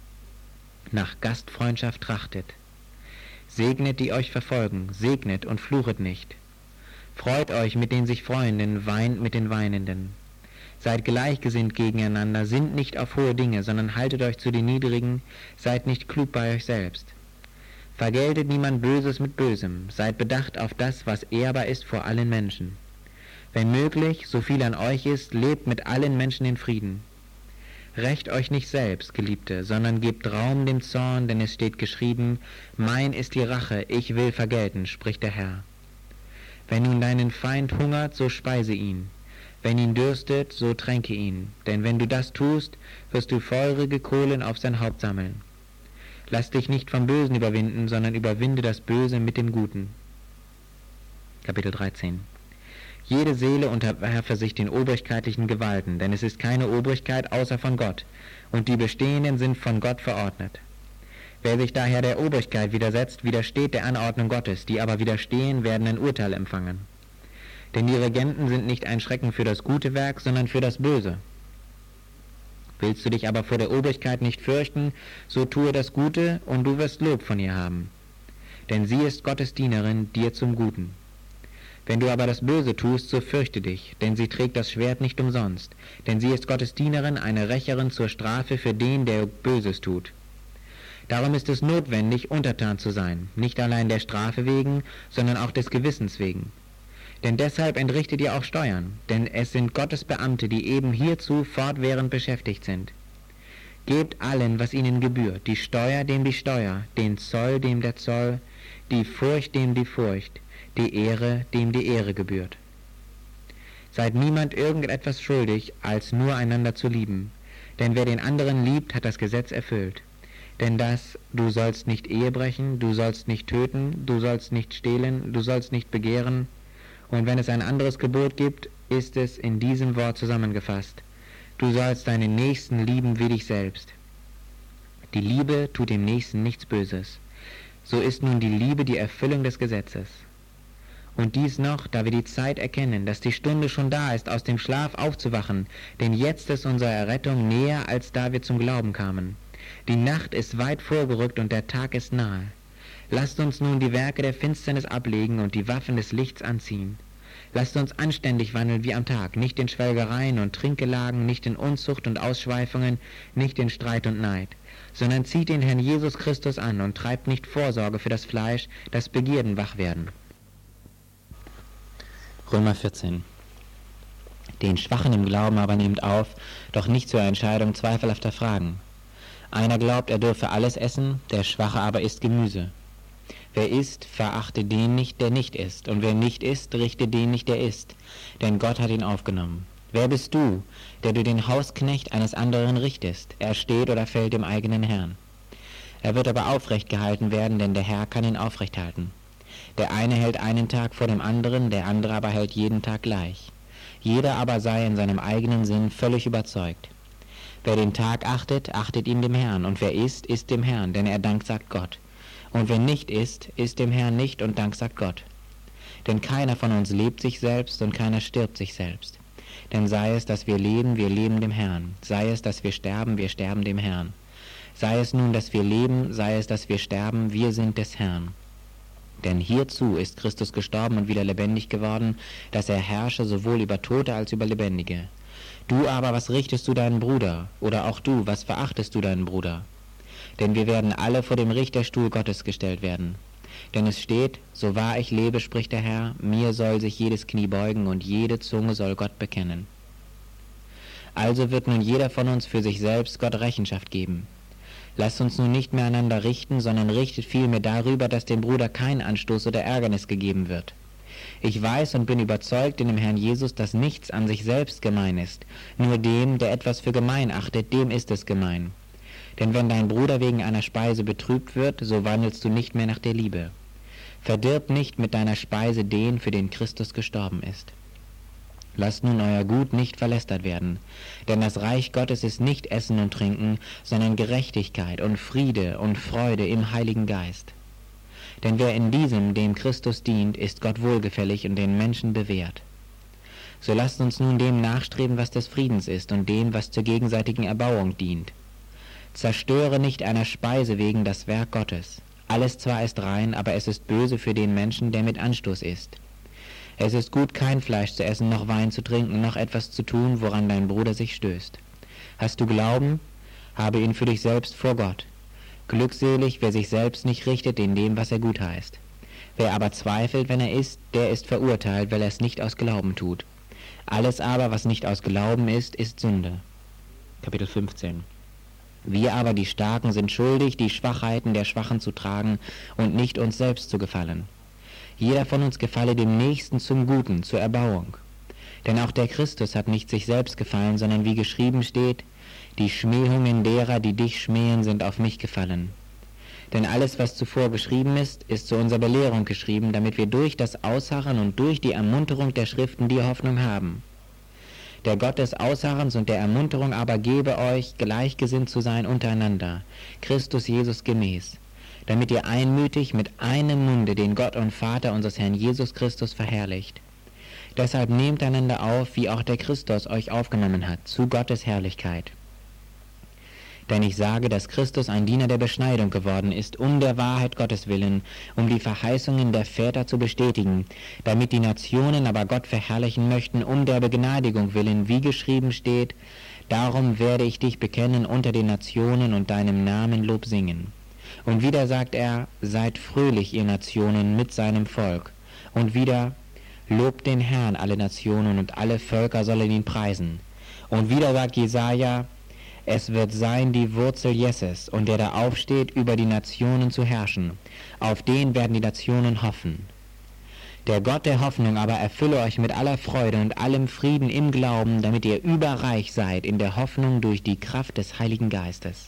Nach Gastfreundschaft trachtet. Segnet, die euch verfolgen, segnet und fluchet nicht. Freut euch mit den sich Freuenden, weint mit den Weinenden. Seid gleichgesinnt gegeneinander, sinnt nicht auf hohe Dinge, sondern haltet euch zu den Niedrigen, seid nicht klug bei euch selbst. Vergeltet niemand Böses mit Bösem, seid bedacht auf das, was ehrbar ist vor allen Menschen. Wenn möglich, so viel an euch ist, lebt mit allen Menschen in Frieden. Rächt euch nicht selbst, Geliebte, sondern gebt Raum dem Zorn, denn es steht geschrieben, mein ist die Rache, ich will vergelten, spricht der Herr. Wenn nun deinen Feind hungert, so speise ihn. Wenn ihn dürstet, so tränke ihn. Denn wenn du das tust, wirst du feurige Kohlen auf sein Haupt sammeln. Lass dich nicht vom Bösen überwinden, sondern überwinde das Böse mit dem Guten. Kapitel dreizehn. Jede Seele unterwerfe sich den obrigkeitlichen Gewalten, denn es ist keine Obrigkeit außer von Gott, und die bestehenden sind von Gott verordnet. Wer sich daher der Obrigkeit widersetzt, widersteht der Anordnung Gottes, die aber widerstehen, werden ein Urteil empfangen. Denn die Regenten sind nicht ein Schrecken für das gute Werk, sondern für das Böse. Willst du dich aber vor der Obrigkeit nicht fürchten, so tue das Gute, und du wirst Lob von ihr haben. Denn sie ist Gottes Dienerin, dir zum Guten. Wenn du aber das Böse tust, so fürchte dich, denn sie trägt das Schwert nicht umsonst, denn sie ist Gottes Dienerin, eine Rächerin zur Strafe für den, der Böses tut. Darum ist es notwendig, untertan zu sein, nicht allein der Strafe wegen, sondern auch des Gewissens wegen. Denn deshalb entrichtet ihr auch Steuern, denn es sind Gottes Beamte, die eben hierzu fortwährend beschäftigt sind. Gebt allen, was ihnen gebührt, die Steuer dem die Steuer, den Zoll dem der Zoll, die Furcht dem die Furcht, die Ehre dem die Ehre gebührt. Seid niemand irgendetwas schuldig, als nur einander zu lieben, denn wer den anderen liebt, hat das Gesetz erfüllt. Denn das, du sollst nicht Ehe brechen, du sollst nicht töten, du sollst nicht stehlen, du sollst nicht begehren, und wenn es ein anderes Gebot gibt, ist es in diesem Wort zusammengefasst. Du sollst deinen Nächsten lieben wie dich selbst. Die Liebe tut dem Nächsten nichts Böses. So ist nun die Liebe die Erfüllung des Gesetzes. Und dies noch, da wir die Zeit erkennen, dass die Stunde schon da ist, aus dem Schlaf aufzuwachen, denn jetzt ist unsere Errettung näher, als da wir zum Glauben kamen. Die Nacht ist weit vorgerückt und der Tag ist nahe. Lasst uns nun die Werke der Finsternis ablegen und die Waffen des Lichts anziehen. Lasst uns anständig wandeln wie am Tag, nicht in Schwelgereien und Trinkgelagen, nicht in Unzucht und Ausschweifungen, nicht in Streit und Neid, sondern zieht den Herrn Jesus Christus an und treibt nicht Vorsorge für das Fleisch, dass Begierden wach werden. Römer vierzehn. Den Schwachen im Glauben aber nehmt auf, doch nicht zur Entscheidung zweifelhafter Fragen. Einer glaubt, er dürfe alles essen, der Schwache aber isst Gemüse. Wer isst, verachte den nicht, der nicht isst, und wer nicht isst, richte den nicht, der isst, denn Gott hat ihn aufgenommen. Wer bist du, der du den Hausknecht eines anderen richtest? Er steht oder fällt dem eigenen Herrn. Er wird aber aufrecht gehalten werden, denn der Herr kann ihn aufrecht halten. Der eine hält einen Tag vor dem anderen, der andere aber hält jeden Tag gleich. Jeder aber sei in seinem eigenen Sinn völlig überzeugt. Wer den Tag achtet, achtet ihn dem Herrn, und wer isst, isst dem Herrn, denn er danksagt Gott. Und wer nicht isst, isst dem Herrn nicht und danksagt Gott. Denn keiner von uns lebt sich selbst und keiner stirbt sich selbst. Denn sei es, dass wir leben, wir leben dem Herrn. Sei es, dass wir sterben, wir sterben dem Herrn. Sei es nun, dass wir leben, sei es, dass wir sterben, wir sind des Herrn. Denn hierzu ist Christus gestorben und wieder lebendig geworden, dass er herrsche sowohl über Tote als über Lebendige. Du aber, was richtest du deinen Bruder? Oder auch du, was verachtest du deinen Bruder? Denn wir werden alle vor dem Richterstuhl Gottes gestellt werden. Denn es steht, so wahr ich lebe, spricht der Herr, mir soll sich jedes Knie beugen und jede Zunge soll Gott bekennen. Also wird nun jeder von uns für sich selbst Gott Rechenschaft geben. Lasst uns nun nicht mehr einander richten, sondern richtet vielmehr darüber, dass dem Bruder kein Anstoß oder Ärgernis gegeben wird. Ich weiß und bin überzeugt in dem Herrn Jesus, dass nichts an sich selbst gemein ist. Nur dem, der etwas für gemein achtet, dem ist es gemein. Denn wenn dein Bruder wegen einer Speise betrübt wird, so wandelst du nicht mehr nach der Liebe. Verdirb nicht mit deiner Speise den, für den Christus gestorben ist. Lasst nun euer Gut nicht verlästert werden, denn das Reich Gottes ist nicht Essen und Trinken, sondern Gerechtigkeit und Friede und Freude im Heiligen Geist. Denn wer in diesem dem Christus dient, ist Gott wohlgefällig und den Menschen bewährt. So lasst uns nun dem nachstreben, was des Friedens ist, und dem, was zur gegenseitigen Erbauung dient. Zerstöre nicht einer Speise wegen das Werk Gottes. Alles zwar ist rein, aber es ist böse für den Menschen, der mit Anstoß isst. Es ist gut, kein Fleisch zu essen, noch Wein zu trinken, noch etwas zu tun, woran dein Bruder sich stößt. Hast du Glauben? Habe ihn für dich selbst vor Gott. Glückselig, wer sich selbst nicht richtet in dem, was er gut heißt. Wer aber zweifelt, wenn er isst, der ist verurteilt, weil er es nicht aus Glauben tut. Alles aber, was nicht aus Glauben ist, ist Sünde. Kapitel fünfzehn. Wir aber, die Starken, sind schuldig, die Schwachheiten der Schwachen zu tragen und nicht uns selbst zu gefallen. Jeder von uns gefalle dem Nächsten zum Guten, zur Erbauung. Denn auch der Christus hat nicht sich selbst gefallen, sondern wie geschrieben steht, die Schmähungen derer, die dich schmähen, sind auf mich gefallen. Denn alles, was zuvor geschrieben ist, ist zu unserer Belehrung geschrieben, damit wir durch das Ausharren und durch die Ermunterung der Schriften die Hoffnung haben. Der Gott des Ausharrens und der Ermunterung aber gebe euch, gleichgesinnt zu sein untereinander, Christus Jesus gemäß, damit ihr einmütig mit einem Munde den Gott und Vater unseres Herrn Jesus Christus verherrlicht. Deshalb nehmt einander auf, wie auch der Christus euch aufgenommen hat, zu Gottes Herrlichkeit. Denn ich sage, dass Christus ein Diener der Beschneidung geworden ist, um der Wahrheit Gottes willen, um die Verheißungen der Väter zu bestätigen, damit die Nationen aber Gott verherrlichen möchten, um der Begnadigung willen, wie geschrieben steht, darum werde ich dich bekennen unter den Nationen und deinem Namen Lob singen. Und wieder sagt er, seid fröhlich, ihr Nationen, mit seinem Volk. Und wieder, lobt den Herrn, alle Nationen, und alle Völker sollen ihn preisen. Und wieder sagt Jesaja, es wird sein die Wurzel Jesses, und der da aufsteht, über die Nationen zu herrschen. Auf den werden die Nationen hoffen. Der Gott der Hoffnung aber erfülle euch mit aller Freude und allem Frieden im Glauben, damit ihr überreich seid in der Hoffnung durch die Kraft des Heiligen Geistes.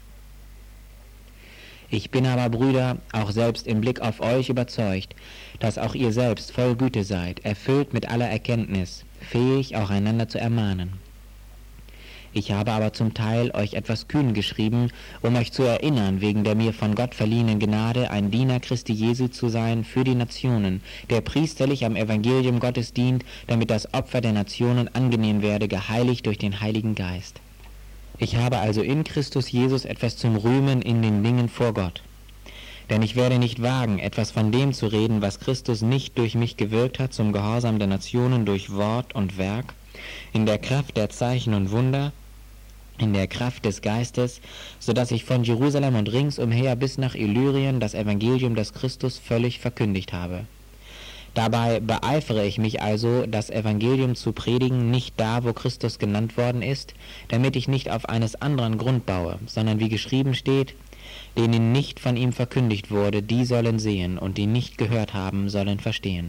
Ich bin aber, Brüder, auch selbst im Blick auf euch überzeugt, dass auch ihr selbst voll Güte seid, erfüllt mit aller Erkenntnis, fähig, auch einander zu ermahnen. Ich habe aber zum Teil euch etwas kühn geschrieben, um euch zu erinnern, wegen der mir von Gott verliehenen Gnade, ein Diener Christi Jesu zu sein für die Nationen, der priesterlich am Evangelium Gottes dient, damit das Opfer der Nationen angenehm werde, geheiligt durch den Heiligen Geist. Ich habe also in Christus Jesus etwas zum Rühmen in den Dingen vor Gott. Denn ich werde nicht wagen, etwas von dem zu reden, was Christus nicht durch mich gewirkt hat, zum Gehorsam der Nationen durch Wort und Werk, in der Kraft der Zeichen und Wunder, in der Kraft des Geistes, so dass ich von Jerusalem und ringsumher bis nach Illyrien das Evangelium des Christus völlig verkündigt habe. Dabei beeifere ich mich also, das Evangelium zu predigen, nicht da, wo Christus genannt worden ist, damit ich nicht auf eines anderen Grund baue, sondern wie geschrieben steht, denen nicht von ihm verkündigt wurde, die sollen sehen, und die nicht gehört haben, sollen verstehen.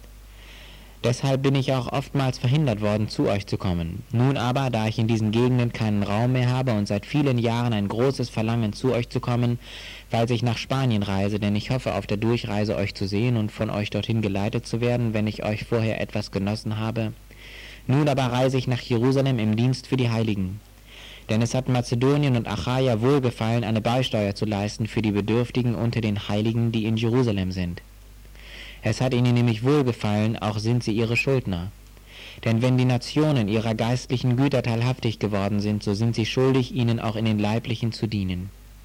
Deshalb bin ich auch oftmals verhindert worden, zu euch zu kommen. Nun aber, da ich in diesen Gegenden keinen Raum mehr habe und seit vielen Jahren ein großes Verlangen, zu euch zu kommen, falls ich nach Spanien reise, denn ich hoffe auf der Durchreise euch zu sehen und von euch dorthin geleitet zu werden, wenn ich euch vorher etwas genossen habe. Nun aber reise ich nach Jerusalem im Dienst für die Heiligen. Denn es hat Mazedonien und Achaia wohlgefallen, eine Beisteuer zu leisten für die Bedürftigen unter den Heiligen, die in Jerusalem sind. Es hat ihnen nämlich wohlgefallen, auch sind sie ihre Schuldner. Denn wenn die Nationen ihrer geistlichen Güter teilhaftig geworden sind, so sind sie schuldig, ihnen auch in den Leiblichen zu dienen.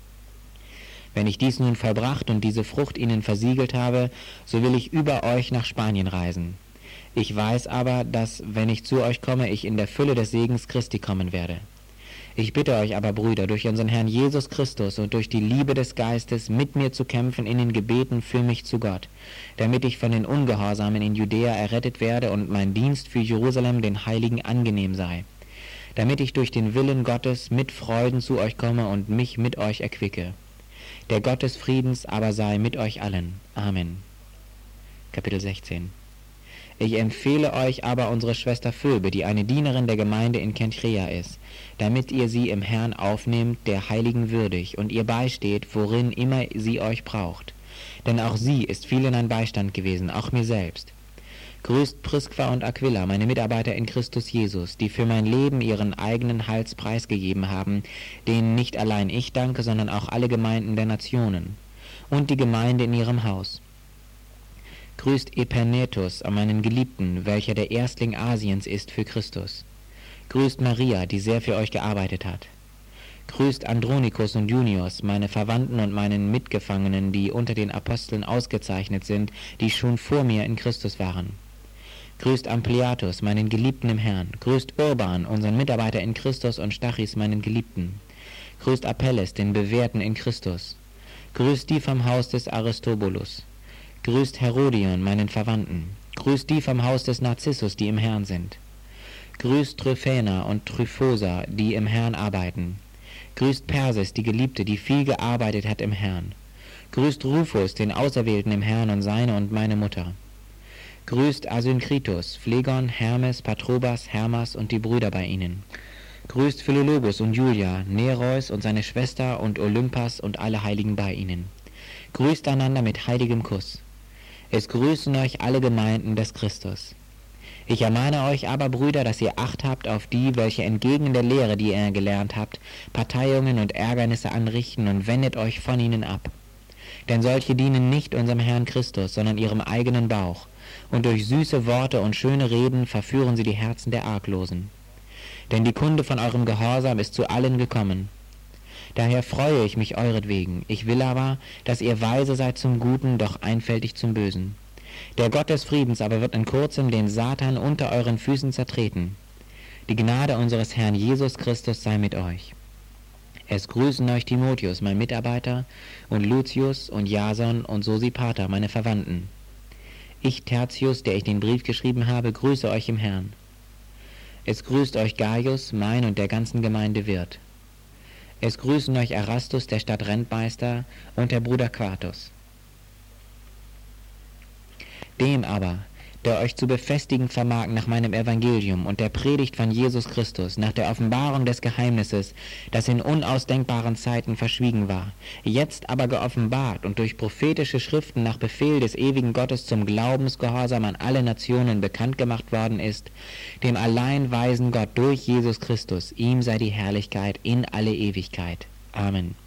Wenn ich dies nun vollbracht und diese Frucht ihnen versiegelt habe, so will ich über euch nach Spanien reisen. Ich weiß aber, dass, wenn ich zu euch komme, ich in der Fülle des Segens Christi kommen werde. Ich bitte euch aber, Brüder, durch unseren Herrn Jesus Christus und durch die Liebe des Geistes mit mir zu kämpfen in den Gebeten für mich zu Gott, damit ich von den Ungehorsamen in Judäa errettet werde und mein Dienst für Jerusalem den Heiligen angenehm sei, damit ich durch den Willen Gottes mit Freuden zu euch komme und mich mit euch erquicke. Der Gott des Friedens aber sei mit euch allen. Amen. Kapitel sechzehn. Ich empfehle euch aber unsere Schwester Phöbe, die eine Dienerin der Gemeinde in Kenchrea ist, damit ihr sie im Herrn aufnehmt, der Heiligen würdig, und ihr beisteht, worin immer sie euch braucht. Denn auch sie ist vielen ein Beistand gewesen, auch mir selbst. Grüßt Prisca und Aquila, meine Mitarbeiter in Christus Jesus, die für mein Leben ihren eigenen Hals preisgegeben haben, denen nicht allein ich danke, sondern auch alle Gemeinden der Nationen und die Gemeinde in ihrem Haus. Grüßt Epanetus, meinen Geliebten, welcher der Erstling Asiens ist für Christus. Grüßt Maria, die sehr für euch gearbeitet hat. Grüßt Andronikus und Junius, meine Verwandten und meinen Mitgefangenen, die unter den Aposteln ausgezeichnet sind, die schon vor mir in Christus waren. Grüßt Ampliatus, meinen Geliebten im Herrn. Grüßt Urban, unseren Mitarbeiter in Christus, und Stachys, meinen Geliebten. Grüßt Apelles, den Bewährten in Christus. Grüßt die vom Haus des Aristobulus. Grüßt Herodion, meinen Verwandten. Grüßt die vom Haus des Narzissus, die im Herrn sind. Grüßt Tryphäna und Tryphosa, die im Herrn arbeiten. Grüßt Persis, die Geliebte, die viel gearbeitet hat im Herrn. Grüßt Rufus, den Auserwählten im Herrn, und seine und meine Mutter. Grüßt Asynkritus, Phlegon, Hermes, Patrobas, Hermas und die Brüder bei ihnen. Grüßt Philologus und Julia, Nereus und seine Schwester und Olympas und alle Heiligen bei ihnen. Grüßt einander mit heiligem Kuss. Es grüßen euch alle Gemeinden des Christus. Ich ermahne euch aber, Brüder, dass ihr Acht habt auf die, welche entgegen der Lehre, die ihr gelernt habt, Parteiungen und Ärgernisse anrichten, und wendet euch von ihnen ab. Denn solche dienen nicht unserem Herrn Christus, sondern ihrem eigenen Bauch, und durch süße Worte und schöne Reden verführen sie die Herzen der Arglosen. Denn die Kunde von eurem Gehorsam ist zu allen gekommen. Daher freue ich mich euretwegen. Ich will aber, dass ihr weise seid zum Guten, doch einfältig zum Bösen. Der Gott des Friedens aber wird in kurzem den Satan unter euren Füßen zertreten. Die Gnade unseres Herrn Jesus Christus sei mit euch. Es grüßen euch Timotheus, mein Mitarbeiter, und Lucius und Jason und Sosipater, meine Verwandten. Ich, Tertius, der ich den Brief geschrieben habe, grüße euch im Herrn. Es grüßt euch Gaius, mein und der ganzen Gemeinde Wirt. Es grüßen euch Erastus, der Stadtrentmeister, und der Bruder Quartus. Dem aber, der euch zu befestigen vermag nach meinem Evangelium und der Predigt von Jesus Christus, nach der Offenbarung des Geheimnisses, das in unausdenkbaren Zeiten verschwiegen war, jetzt aber geoffenbart und durch prophetische Schriften nach Befehl des ewigen Gottes zum Glaubensgehorsam an alle Nationen bekannt gemacht worden ist, dem allein weisen Gott durch Jesus Christus, ihm sei die Herrlichkeit in alle Ewigkeit. Amen.